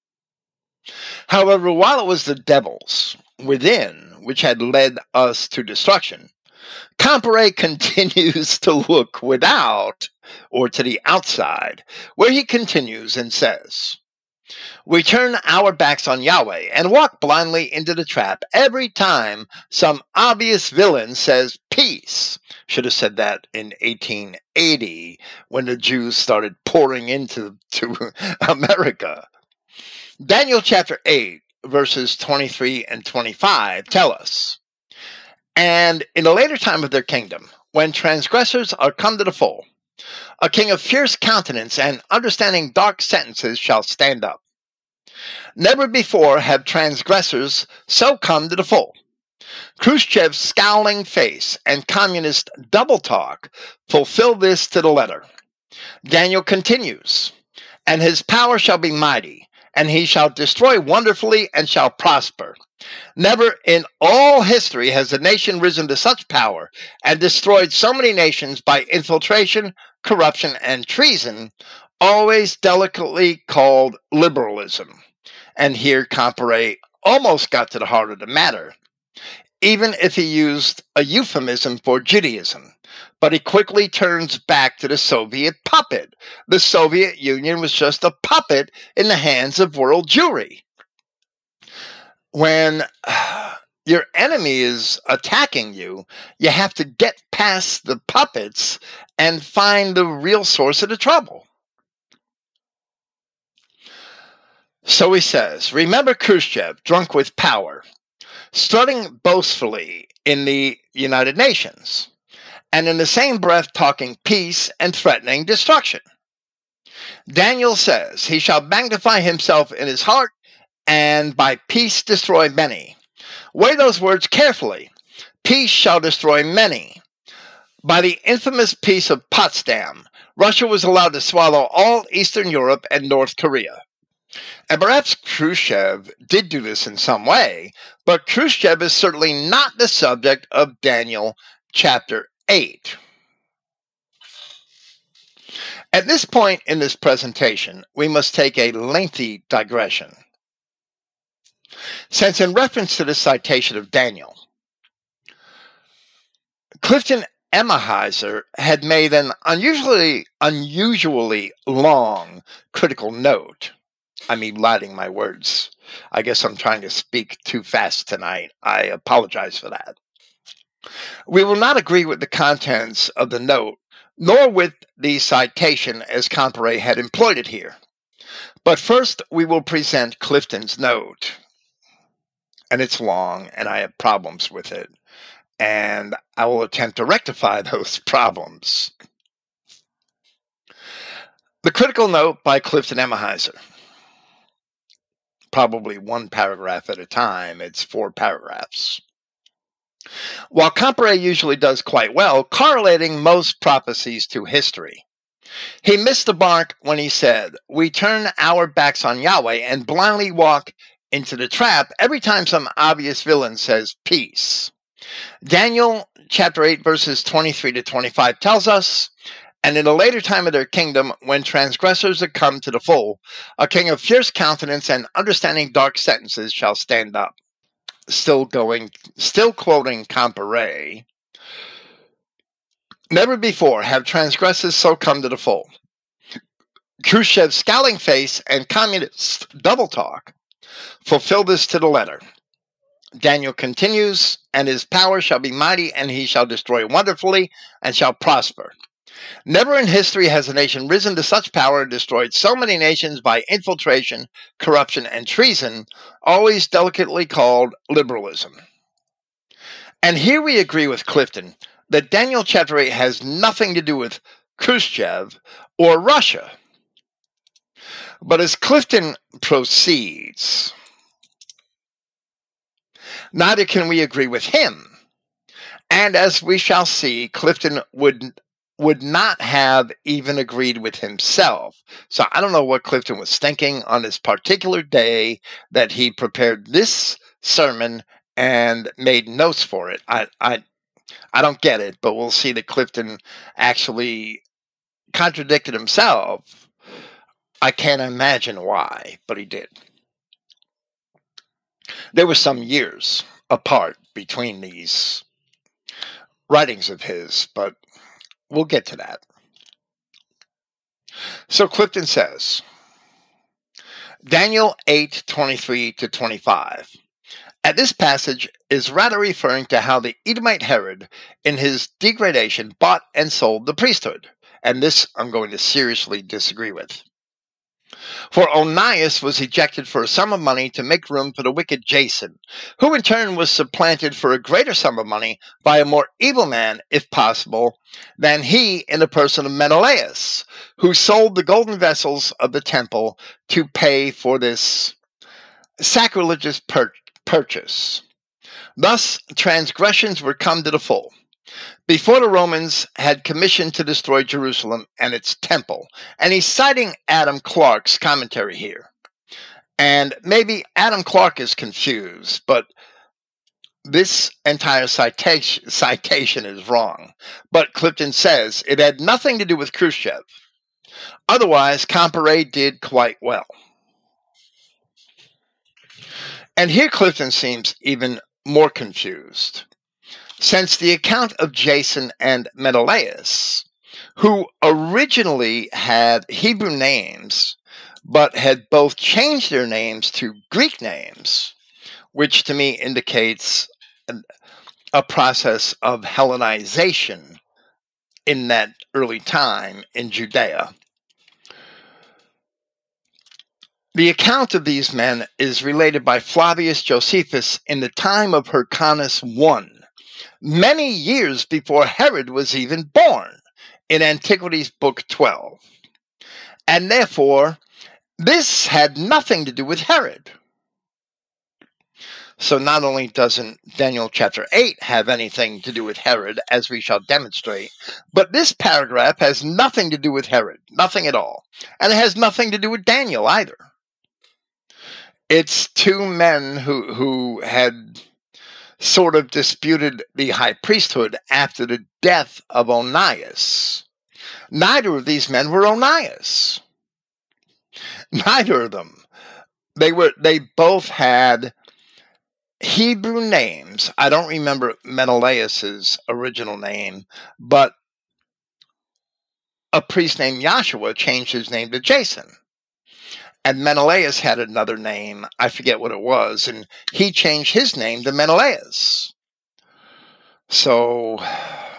However, while it was the devils within which had led us to destruction, Comparet continues to look without, or to the outside, where he continues and says, "We turn our backs on Yahweh and walk blindly into the trap every time some obvious villain says peace." Should have said that in eighteen eighty when the Jews started pouring into to America. Daniel chapter eight, verses twenty-three and twenty-five tell us, "And in the later time of their kingdom, when transgressors are come to the full, a king of fierce countenance and understanding dark sentences shall stand up. Never before have transgressors so come to the full. Khrushchev's scowling face and communist double talk fulfill this to the letter." Daniel continues, "And his power shall be mighty, and he shall destroy wonderfully and shall prosper. Never in all history has a nation risen to such power and destroyed so many nations by infiltration, corruption, and treason, always delicately called liberalism." And here Comparet almost got to the heart of the matter, even if he used a euphemism for Judaism. But he quickly turns back to the Soviet puppet. The Soviet Union was just a puppet in the hands of world Jewry. When uh, your enemy is attacking you, you have to get past the puppets and find the real source of the trouble. So he says, "Remember Khrushchev, drunk with power, strutting boastfully in the United Nations, and in the same breath talking peace and threatening destruction. Daniel says, he shall magnify himself in his heart, and by peace destroy many. Weigh those words carefully. Peace shall destroy many. By the infamous Peace of Potsdam, Russia was allowed to swallow all Eastern Europe and North Korea. And perhaps Khrushchev did do this in some way, but Khrushchev is certainly not the subject of Daniel chapter eight. At this point in this presentation, we must take a lengthy digression, since in reference to this citation of Daniel, Clifton Emahiser had made an unusually, unusually long critical note. I mean, lighting my words. I guess I'm trying to speak too fast tonight. I apologize for that. We will not agree with the contents of the note, nor with the citation as Comparet had employed it here. But first, we will present Clifton's note. And it's long, and I have problems with it. and I will attempt to rectify those problems. The critical note by Clifton Emahiser. Probably one paragraph at a time. It's four paragraphs. While Comparet usually does quite well correlating most prophecies to history, he missed the mark when he said, "We turn our backs on Yahweh and blindly walk into the trap every time some obvious villain says peace." Daniel chapter eight verses twenty-three to twenty-five tells us, "And in a later time of their kingdom, when transgressors are come to the full, a king of fierce countenance and understanding dark sentences shall stand up." Still going, still quoting Comparet, "Never before have transgressors so come to the full. Khrushchev's scowling face and communist double talk fulfill this to the letter." Daniel continues, "And his power shall be mighty, and he shall destroy wonderfully, and shall prosper. Never in history has a nation risen to such power and destroyed so many nations by infiltration, corruption, and treason, always delicately called liberalism." And here we agree with Clifton that Daniel chapter eight has nothing to do with Khrushchev or Russia. But as Clifton proceeds, neither can we agree with him. And as we shall see, Clifton would would not have even agreed with himself. So I don't know what Clifton was thinking on this particular day that he prepared this sermon and made notes for it. I I I don't get it, but we'll see that Clifton actually contradicted himself. I can't imagine why, but he did. There were some years apart between these writings of his, but we'll get to that. So Clifton says, Daniel eight twenty-three to twenty-five. At this passage is rather referring to how the Edomite Herod, in his degradation, bought and sold the priesthood. And this I'm going to seriously disagree with. For Onias was ejected for a sum of money to make room for the wicked Jason, who in turn was supplanted for a greater sum of money by a more evil man, if possible, than he in the person of Menelaus, who sold the golden vessels of the temple to pay for this sacrilegious pur- purchase. Thus, transgressions were come to the full. Before the Romans had commissioned to destroy Jerusalem and its temple. And he's citing Adam Clarke's commentary here. And maybe Adam Clarke is confused, but this entire citation, citation is wrong. But Clifton says it had nothing to do with Khrushchev. Otherwise, Comparet did quite well. And here Clifton seems even more confused, since the account of Jason and Menelaus, who originally had Hebrew names, but had both changed their names to Greek names, which to me indicates a process of Hellenization in that early time in Judea. The account of these men is related by Flavius Josephus in the time of Hyrcanus the First, many years before Herod was even born, in Antiquities Book twelve. And therefore, this had nothing to do with Herod. So not only doesn't Daniel chapter eight have anything to do with Herod, as we shall demonstrate, but this paragraph has nothing to do with Herod, nothing at all. And it has nothing to do with Daniel either. It's two men who, who had sort of disputed the high priesthood after the death of Onias. Neither of these men were Onias. Neither of them. They were. They both had Hebrew names. I don't remember Menelaus's original name, but a priest named Joshua changed his name to Jason. And Menelaus had another name, I forget what it was, and he changed his name to Menelaus. So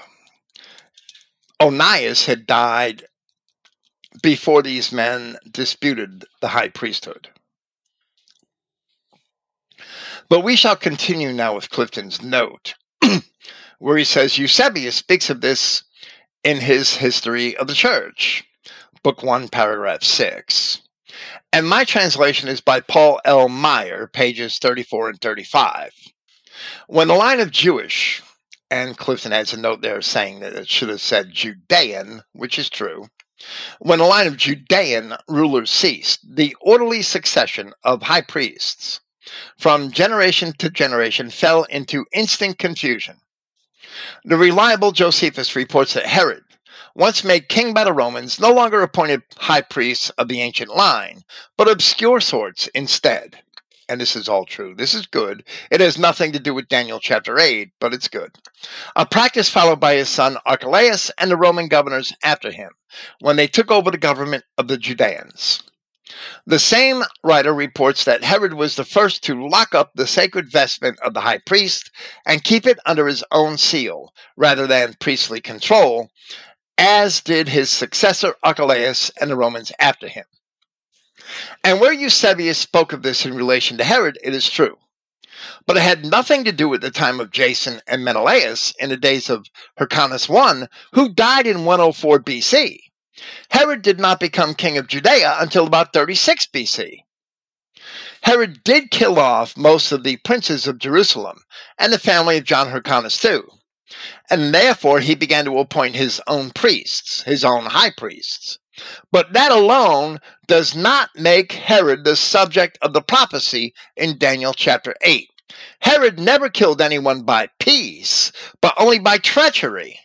Onias had died before these men disputed the high priesthood. But we shall continue now with Clifton's note. where he says Eusebius speaks of this in his History of the Church, Book one, Paragraph six. And my translation is by Paul L. Meyer, pages thirty-four and thirty-five. When the line of Jewish, and Clifton has a note there saying that it should have said Judean, which is true, when the line of Judean rulers ceased, the orderly succession of high priests from generation to generation fell into instant confusion. The reliable Josephus reports that Herod, once made king by the Romans, no longer appointed high priests of the ancient line, but obscure sorts instead. And this is all true. This is good. It has nothing to do with Daniel chapter eight, but it's good. A practice followed by his son Archelaus and the Roman governors after him, when they took over the government of the Judeans. The same writer reports that Herod was the first to lock up the sacred vestment of the high priest and keep it under his own seal, rather than priestly control, as did his successor Archelaus and the Romans after him. And where Eusebius spoke of this in relation to Herod, it is true. But it had nothing to do with the time of Jason and Menelaus in the days of Hyrcanus the First, who died in one oh four B C. Herod did not become king of Judea until about thirty-six B C. Herod did kill off most of the princes of Jerusalem and the family of John Hyrcanus the Second, and therefore he began to appoint his own priests, his own high priests. But that alone does not make Herod the subject of the prophecy in Daniel chapter eight. Herod never killed anyone by peace, but only by treachery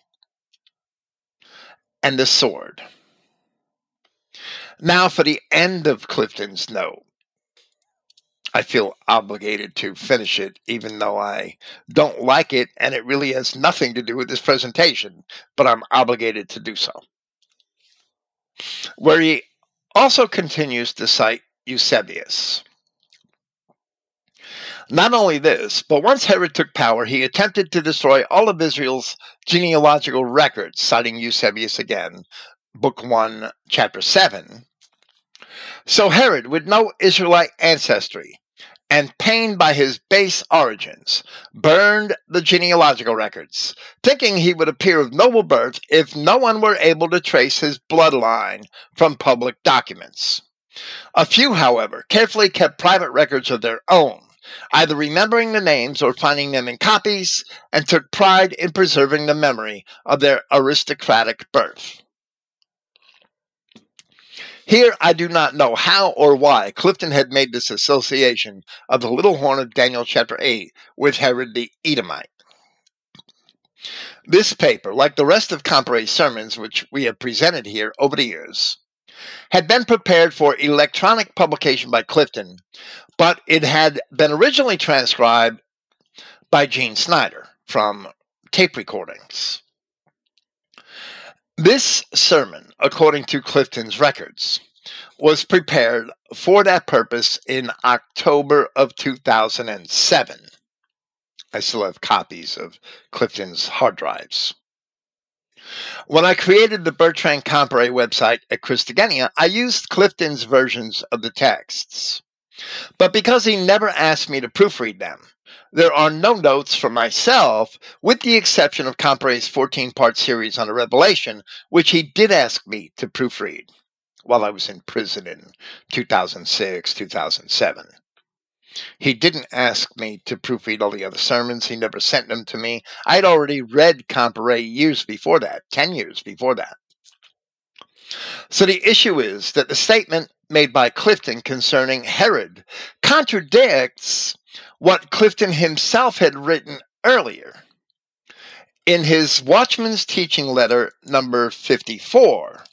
and the sword. Now for the end of Clifton's note. I feel obligated to finish it, even though I don't like it, and it really has nothing to do with this presentation, but I'm obligated to do so. Where he also continues to cite Eusebius. Not only this, but once Herod took power, he attempted to destroy all of Israel's genealogical records, citing Eusebius again, Book one, Chapter seven. So Herod, with no Israelite ancestry, and pained by his base origins, burned the genealogical records, thinking he would appear of noble birth if no one were able to trace his bloodline from public documents. A few, however, carefully kept private records of their own, either remembering the names or finding them in copies, and took pride in preserving the memory of their aristocratic birth. Here I do not know how or why Clifton had made this association of the little horn of Daniel chapter eight with Herod the Edomite. This paper, like the rest of Comparet's sermons which we have presented here over the years, had been prepared for electronic publication by Clifton, but it had been originally transcribed by Gene Snyder from tape recordings. This sermon, according to Clifton's records, was prepared for that purpose in October of two thousand seven. I still have copies of Clifton's hard drives. When I created the Bertrand Comparet website at Christogenea, I used Clifton's versions of the texts. But because he never asked me to proofread them, there are no notes for myself, with the exception of Comparet's fourteen-part series on the Revelation, which he did ask me to proofread while I was in prison in two thousand six, two thousand seven. He didn't ask me to proofread all the other sermons. He never sent them to me. I had already read Comparet years before that, ten years before that. So the issue is that the statement made by Clifton concerning Herod contradicts what Clifton himself had written earlier in his Watchman's Teaching Letter number fifty-four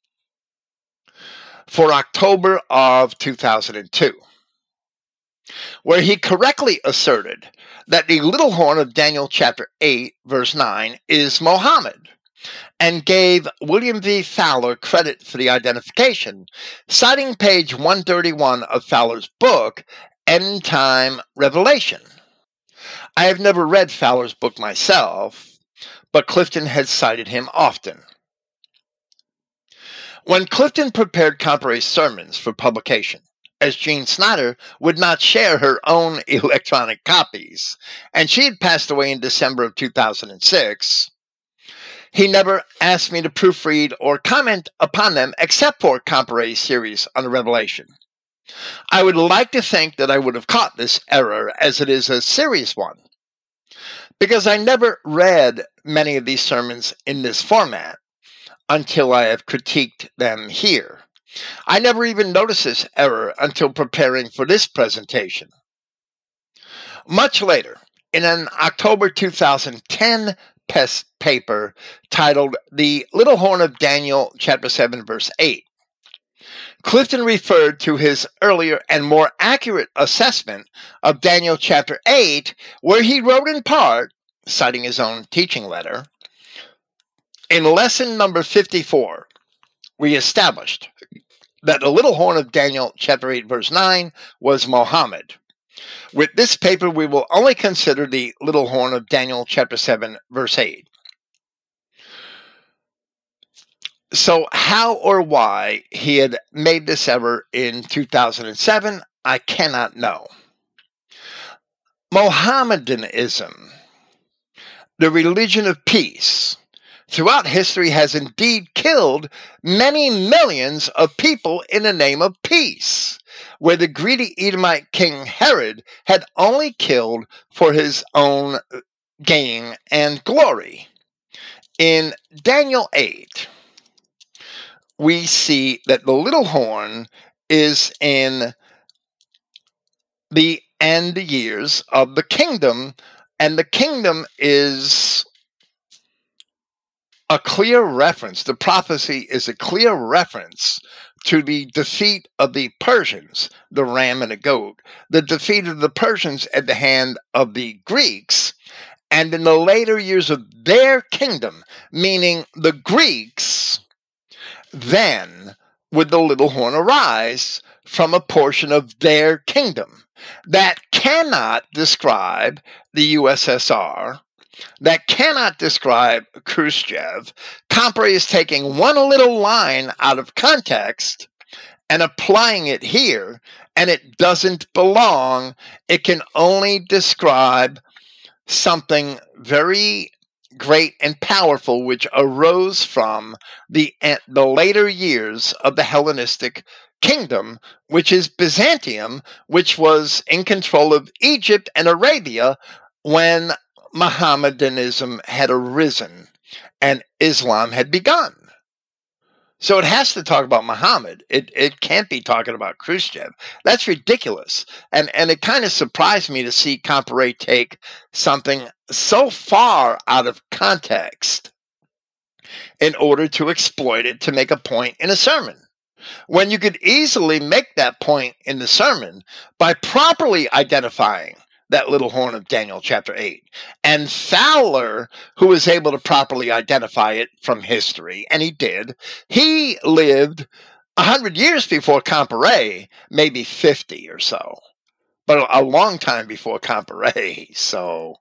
for October of two thousand two, where he correctly asserted that the little horn of Daniel chapter eight, verse nine, is Mohammed, and gave William V. Fowler credit for the identification, citing page one thirty-one of Fowler's book, End Time Revelation. I have never read Fowler's book myself, but Clifton has cited him often. When Clifton prepared Comparet's sermons for publication, as Jean Snyder would not share her own electronic copies, and she had passed away in December of two thousand six. He never asked me to proofread or comment upon them except for Comparet's series on the Revelation. I would like to think that I would have caught this error, as it is a serious one, because I never read many of these sermons in this format until I have critiqued them here. I never even noticed this error until preparing for this presentation. Much later, in an October two thousand ten paper titled The Little Horn of Daniel, chapter seven, verse eight, Clifton referred to his earlier and more accurate assessment of Daniel chapter eight, where he wrote in part, citing his own teaching letter, in lesson number fifty-four, we established that the little horn of Daniel chapter eight, verse nine was Mohammed. With this paper, we will only consider the little horn of Daniel chapter seven, verse eight. So how or why he had made this error in two thousand seven, I cannot know. Mohammedanism, the religion of peace, throughout history has indeed killed many millions of people in the name of peace, where the greedy Edomite king Herod had only killed for his own gain and glory. In Daniel eight, we see that the little horn is in the end years of the kingdom, and the kingdom is a clear reference. The prophecy is a clear reference to the defeat of the Persians, the ram and the goat, the defeat of the Persians at the hand of the Greeks, and in the later years of their kingdom, meaning the Greeks, then would the little horn arise from a portion of their kingdom that cannot describe the U S S R, that cannot describe Khrushchev. Comparet is taking one little line out of context and applying it here, and it doesn't belong. It can only describe something very great and powerful which arose from the, the later years of the Hellenistic kingdom, which is Byzantium, which was in control of Egypt and Arabia when Mohammedanism had arisen and Islam had begun. So it has to talk about Muhammad. It it can't be talking about Khrushchev. That's ridiculous. And and it kind of surprised me to see Comparet take something so far out of context in order to exploit it to make a point in a sermon, when you could easily make that point in the sermon by properly identifying that little horn of Daniel chapter eight. And Fowler, who was able to properly identify it from history, and he did, he lived one hundred years before Comparet, maybe fifty or so, but a long time before Comparet. So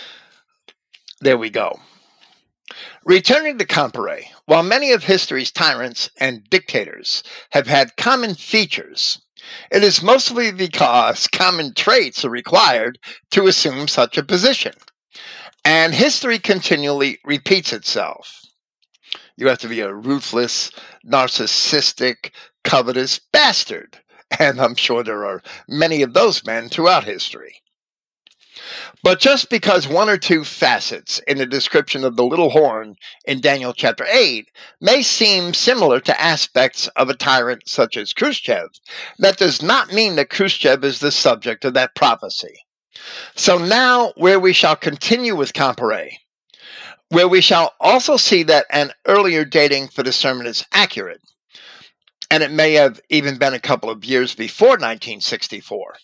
there we go. Returning to Comparet, while many of history's tyrants and dictators have had common features, it is mostly because common traits are required to assume such a position. And history continually repeats itself. You have to be a ruthless, narcissistic, covetous bastard. And I'm sure there are many of those men throughout history. But just because one or two facets in the description of the little horn in Daniel chapter eight may seem similar to aspects of a tyrant such as Khrushchev, that does not mean that Khrushchev is the subject of that prophecy. So now, where we shall continue with Comparet, where we shall also see that an earlier dating for the sermon is accurate, and it may have even been a couple of years before nineteen sixty-four.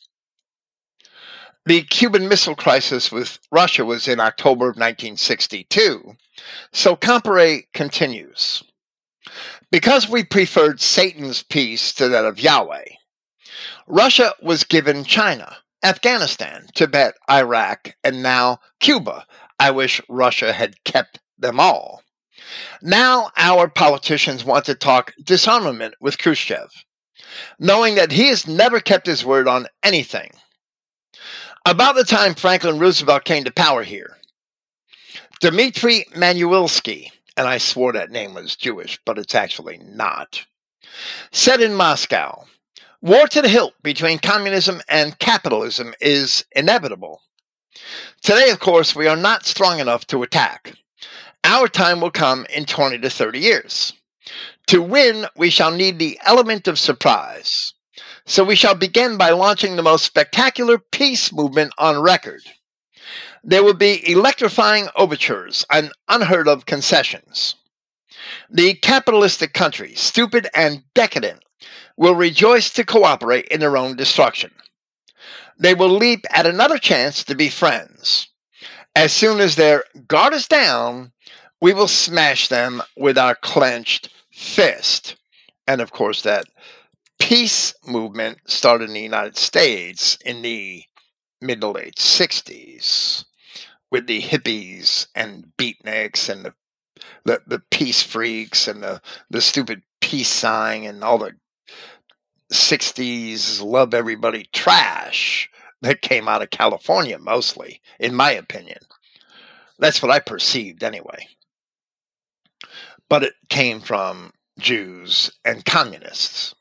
The Cuban Missile Crisis with Russia was in October of nineteen sixty-two, so Comparet continues. Because we preferred Satan's peace to that of Yahweh, Russia was given China, Afghanistan, Tibet, Iraq, and now Cuba. I wish Russia had kept them all. Now our politicians want to talk disarmament with Khrushchev. knowing that he has never kept his word on anything. About the time Franklin Roosevelt came to power here, Dmitry Manuilsky, and I swore that name was Jewish, but it's actually not, said in Moscow, "War to the hilt between communism and capitalism is inevitable. Today, of course, we are not strong enough to attack. Our time will come in twenty to thirty years. To win, we shall need the element of surprise. So we shall begin by launching the most spectacular peace movement on record. There will be electrifying overtures and unheard of concessions. The capitalistic countries, stupid and decadent, will rejoice to cooperate in their own destruction. They will leap at another chance to be friends. As soon as their guard is down, we will smash them with our clenched fist." And of course, that peace movement started in the United States in the mid to late sixties with the hippies and beatniks and the, the, the peace freaks and the, the stupid peace sign and all the sixties love everybody trash that came out of California mostly, in my opinion. That's what I perceived anyway. But it came from Jews and communists.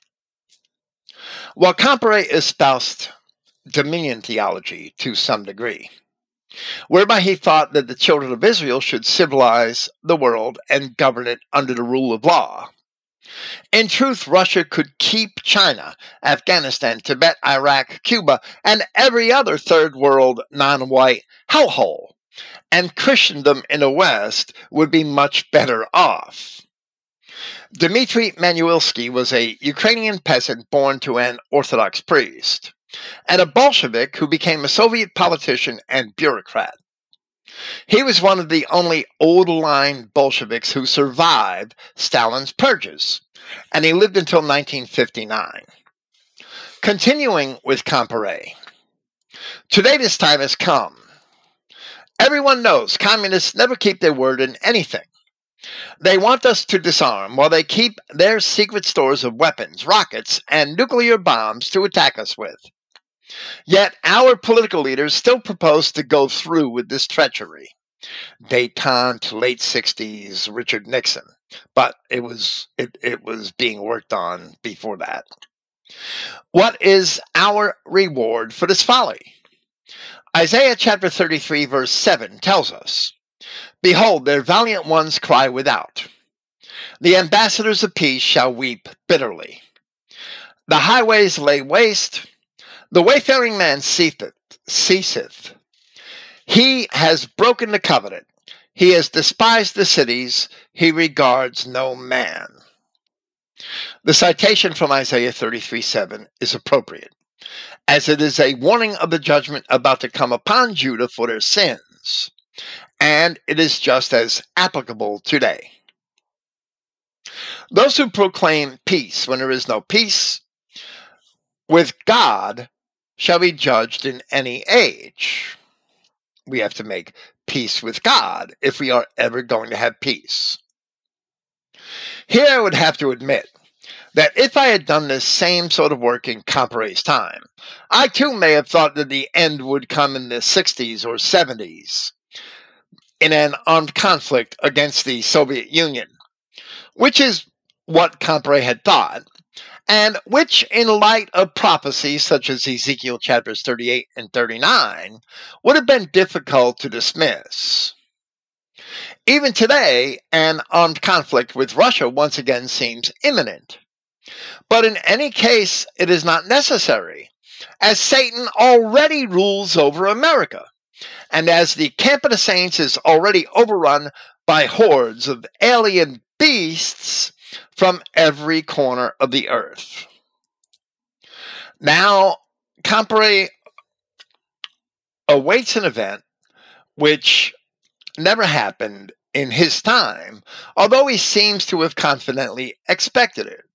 While Comparet espoused dominion theology to some degree, whereby he thought that the children of Israel should civilize the world and govern it under the rule of law, in truth, Russia could keep China, Afghanistan, Tibet, Iraq, Cuba, and every other third world non-white hellhole, and Christendom in the West would be much better off. Dmitry Manuilsky was a Ukrainian peasant born to an Orthodox priest, and a Bolshevik who became a Soviet politician and bureaucrat. He was one of the only old-line Bolsheviks who survived Stalin's purges, and he lived until nineteen fifty-nine. Continuing with Comparet, today this time has come. Everyone knows communists never keep their word in anything. They want us to disarm while they keep their secret stores of weapons, rockets, and nuclear bombs to attack us with. Yet our political leaders still propose to go through with this treachery. Détente, late sixties, Richard Nixon. But it was it, it was being worked on before that. What is our reward for this folly? Isaiah chapter thirty-three verse seven tells us, "Behold, their valiant ones cry without. The ambassadors of peace shall weep bitterly. The highways lay waste. The wayfaring man ceaseth. ceaseth. He has broken the covenant. He has despised the cities. He regards no man." The citation from Isaiah thirty-three seven is appropriate, as it is a warning of the judgment about to come upon Judah for their sins, and it is just as applicable today. Those who proclaim peace when there is no peace with God shall be judged in any age. We have to make peace with God if we are ever going to have peace. Here I would have to admit that if I had done this same sort of work in Comparet's time, I too may have thought that the end would come in the sixties or seventies in an armed conflict against the Soviet Union, which is what Comparet had thought, and which, in light of prophecies such as Ezekiel chapters thirty-eight and thirty-nine, would have been difficult to dismiss. Even today, an armed conflict with Russia once again seems imminent. But in any case, it is not necessary, as Satan already rules over America, and as the camp of the saints is already overrun by hordes of alien beasts from every corner of the earth. Now, Comparet awaits an event which never happened in his time, although he seems to have confidently expected it.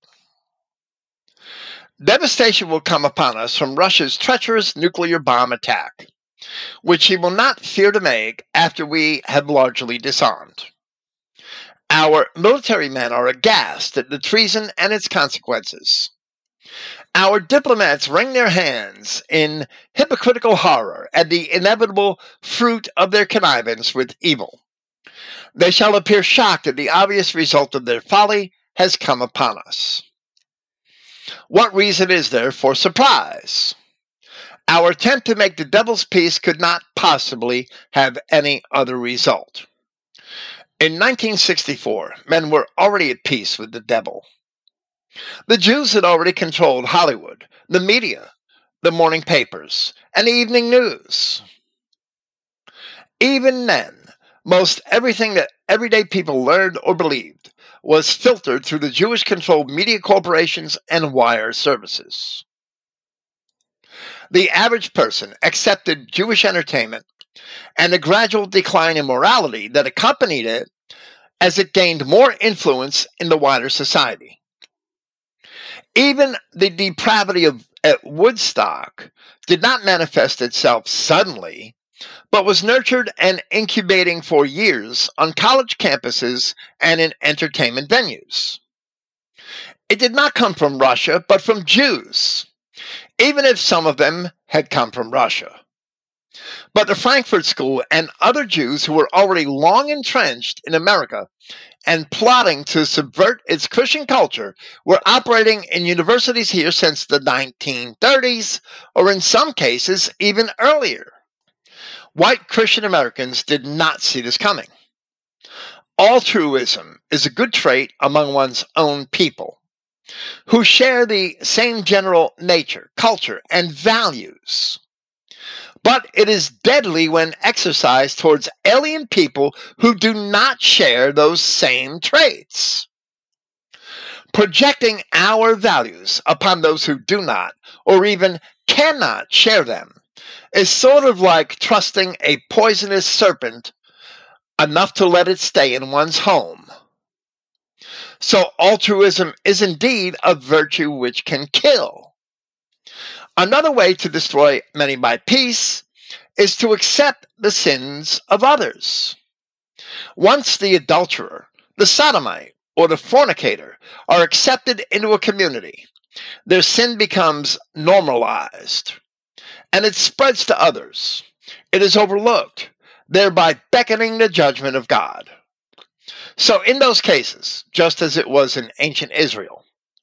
Devastation will come upon us from Russia's treacherous nuclear bomb attack, which he will not fear to make after we have largely disarmed. Our military men are aghast at the treason and its consequences. Our diplomats wring their hands in hypocritical horror at the inevitable fruit of their connivance with evil. They shall appear shocked that the obvious result of their folly has come upon us. What reason is there for surprise? Our attempt to make the devil's peace could not possibly have any other result. In nineteen sixty-four, men were already at peace with the devil. The Jews had already controlled Hollywood, the media, the morning papers, and the evening news. Even then, most everything that everyday people learned or believed was filtered through the Jewish-controlled media corporations and wire services. The average person accepted Jewish entertainment and the gradual decline in morality that accompanied it as it gained more influence in the wider society. Even the depravity of at Woodstock did not manifest itself suddenly, but was nurtured and incubating for years on college campuses and in entertainment venues. It did not come from Russia, but from Jews, even if some of them had come from Russia. But the Frankfurt School and other Jews who were already long entrenched in America and plotting to subvert its Christian culture were operating in universities here since the nineteen thirties, or in some cases even earlier. White Christian Americans did not see this coming. Altruism is a good trait among one's own people, who share the same general nature, culture, and values. But it is deadly when exercised towards alien people who do not share those same traits. Projecting our values upon those who do not, or even cannot share them, is sort of like trusting a poisonous serpent enough to let it stay in one's home. So altruism is indeed a virtue which can kill. Another way to destroy many by peace is to accept the sins of others. Once the adulterer, the sodomite, or the fornicator are accepted into a community, their sin becomes normalized, and it spreads to others. It is overlooked, thereby beckoning the judgment of God. So in those cases, just as it was in ancient Israel,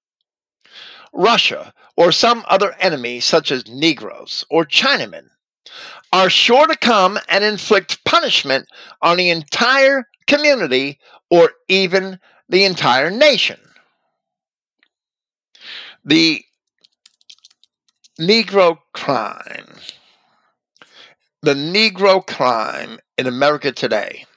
Russia or some other enemy such as Negroes or Chinamen are sure to come and inflict punishment on the entire community or even the entire nation. The Negro crime, the Negro crime in America today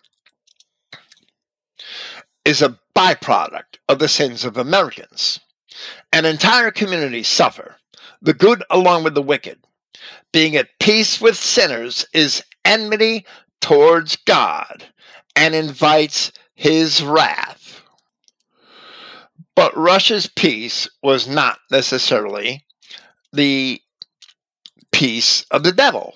is a byproduct of the sins of Americans. An entire community suffer, the good along with the wicked. Being at peace with sinners is enmity towards God and invites his wrath. But Russia's peace was not necessarily the peace of the devil.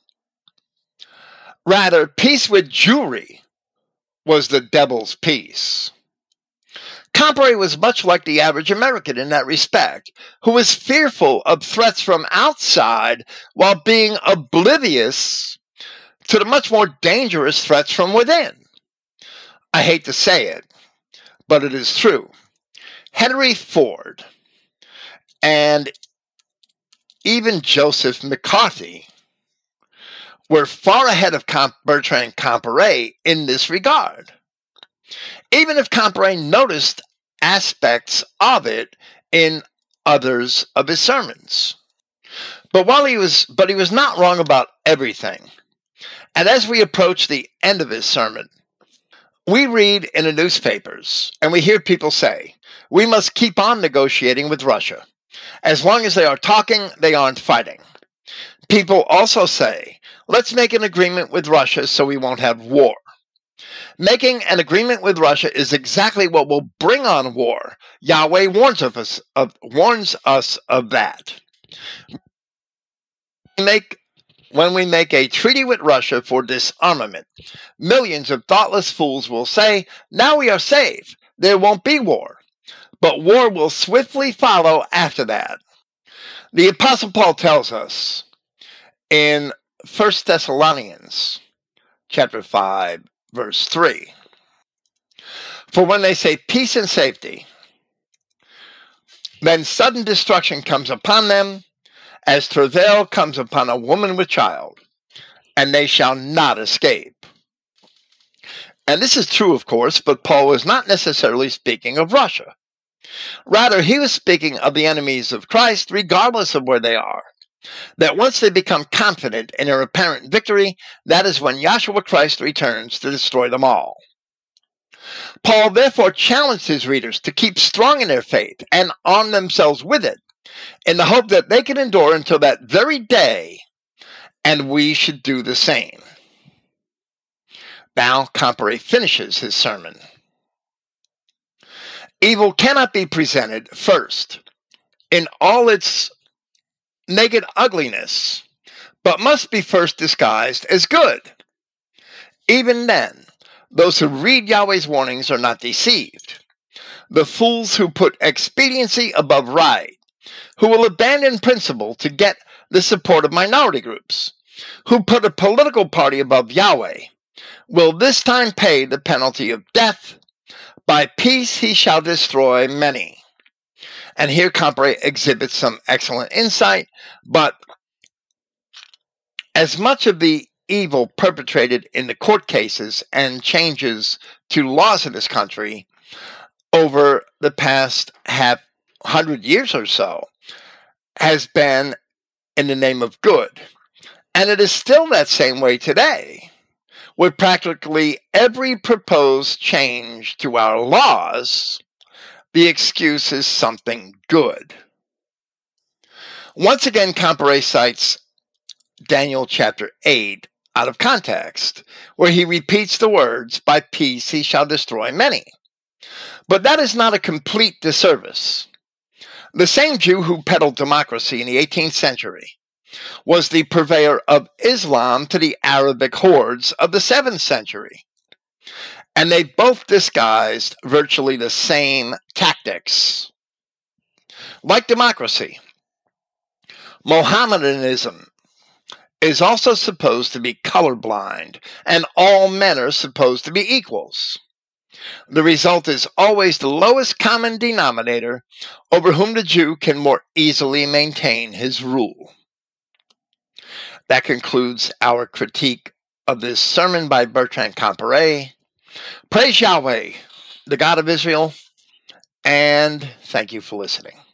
Rather, peace with Jewry was the devil's peace. Comparet was much like the average American in that respect, who was fearful of threats from outside while being oblivious to the much more dangerous threats from within. I hate to say it, but it is true. Henry Ford and even Joseph McCarthy were far ahead of Bertrand Comparet in this regard, even if Comparet noticed aspects of it in others of his sermons. But while he was, but he was not wrong about everything. And as we approach the end of his sermon, we read in the newspapers and we hear people say, we must keep on negotiating with Russia. As long as they are talking, they aren't fighting. People also say, let's make an agreement with Russia so we won't have war. Making an agreement with Russia is exactly what will bring on war. Yahweh warns of us of, warns us of that. Make, when we make a treaty with Russia for disarmament, millions of thoughtless fools will say, now we are safe, there won't be war. but war will swiftly follow after that. The Apostle Paul tells us in First Thessalonians chapter five, verse three, "For when they say peace and safety, then sudden destruction comes upon them, as travail comes upon a woman with child, and they shall not escape." And this is true, of course, but Paul was not necessarily speaking of Russia. Rather, he was speaking of the enemies of Christ, regardless of where they are. That once they become confident in their apparent victory, that is when Yahshua Christ returns to destroy them all. Paul therefore challenged his readers to keep strong in their faith and arm themselves with it, in the hope that they can endure until that very day, and we should do the same. Now, Compere finishes his sermon. Evil cannot be presented first in all its naked ugliness, but must be first disguised as good. Even then, those who read Yahweh's warnings are not deceived. The fools who put expediency above right, who will abandon principle to get the support of minority groups, who put a political party above Yahweh, will this time pay the penalty of death. By peace he shall destroy many. And here Compere exhibits some excellent insight, but as much of the evil perpetrated in the court cases and changes to laws in this country over the past half hundred years or so has been in the name of good. And it is still that same way today. With practically every proposed change to our laws, the excuse is something good. Once again, Compere cites Daniel chapter eight out of context, where he repeats the words, "By peace he shall destroy many." But that is not a complete disservice. The same Jew who peddled democracy in the eighteenth century was the purveyor of Islam to the Arabic hordes of the seventh century. And they both disguised virtually the same tactics. Like democracy, Mohammedanism is also supposed to be colorblind, and all men are supposed to be equals. The result is always the lowest common denominator over whom the Jew can more easily maintain his rule. That concludes our critique of this sermon by Bertrand Compere. Praise Yahweh, the God of Israel, and thank you for listening.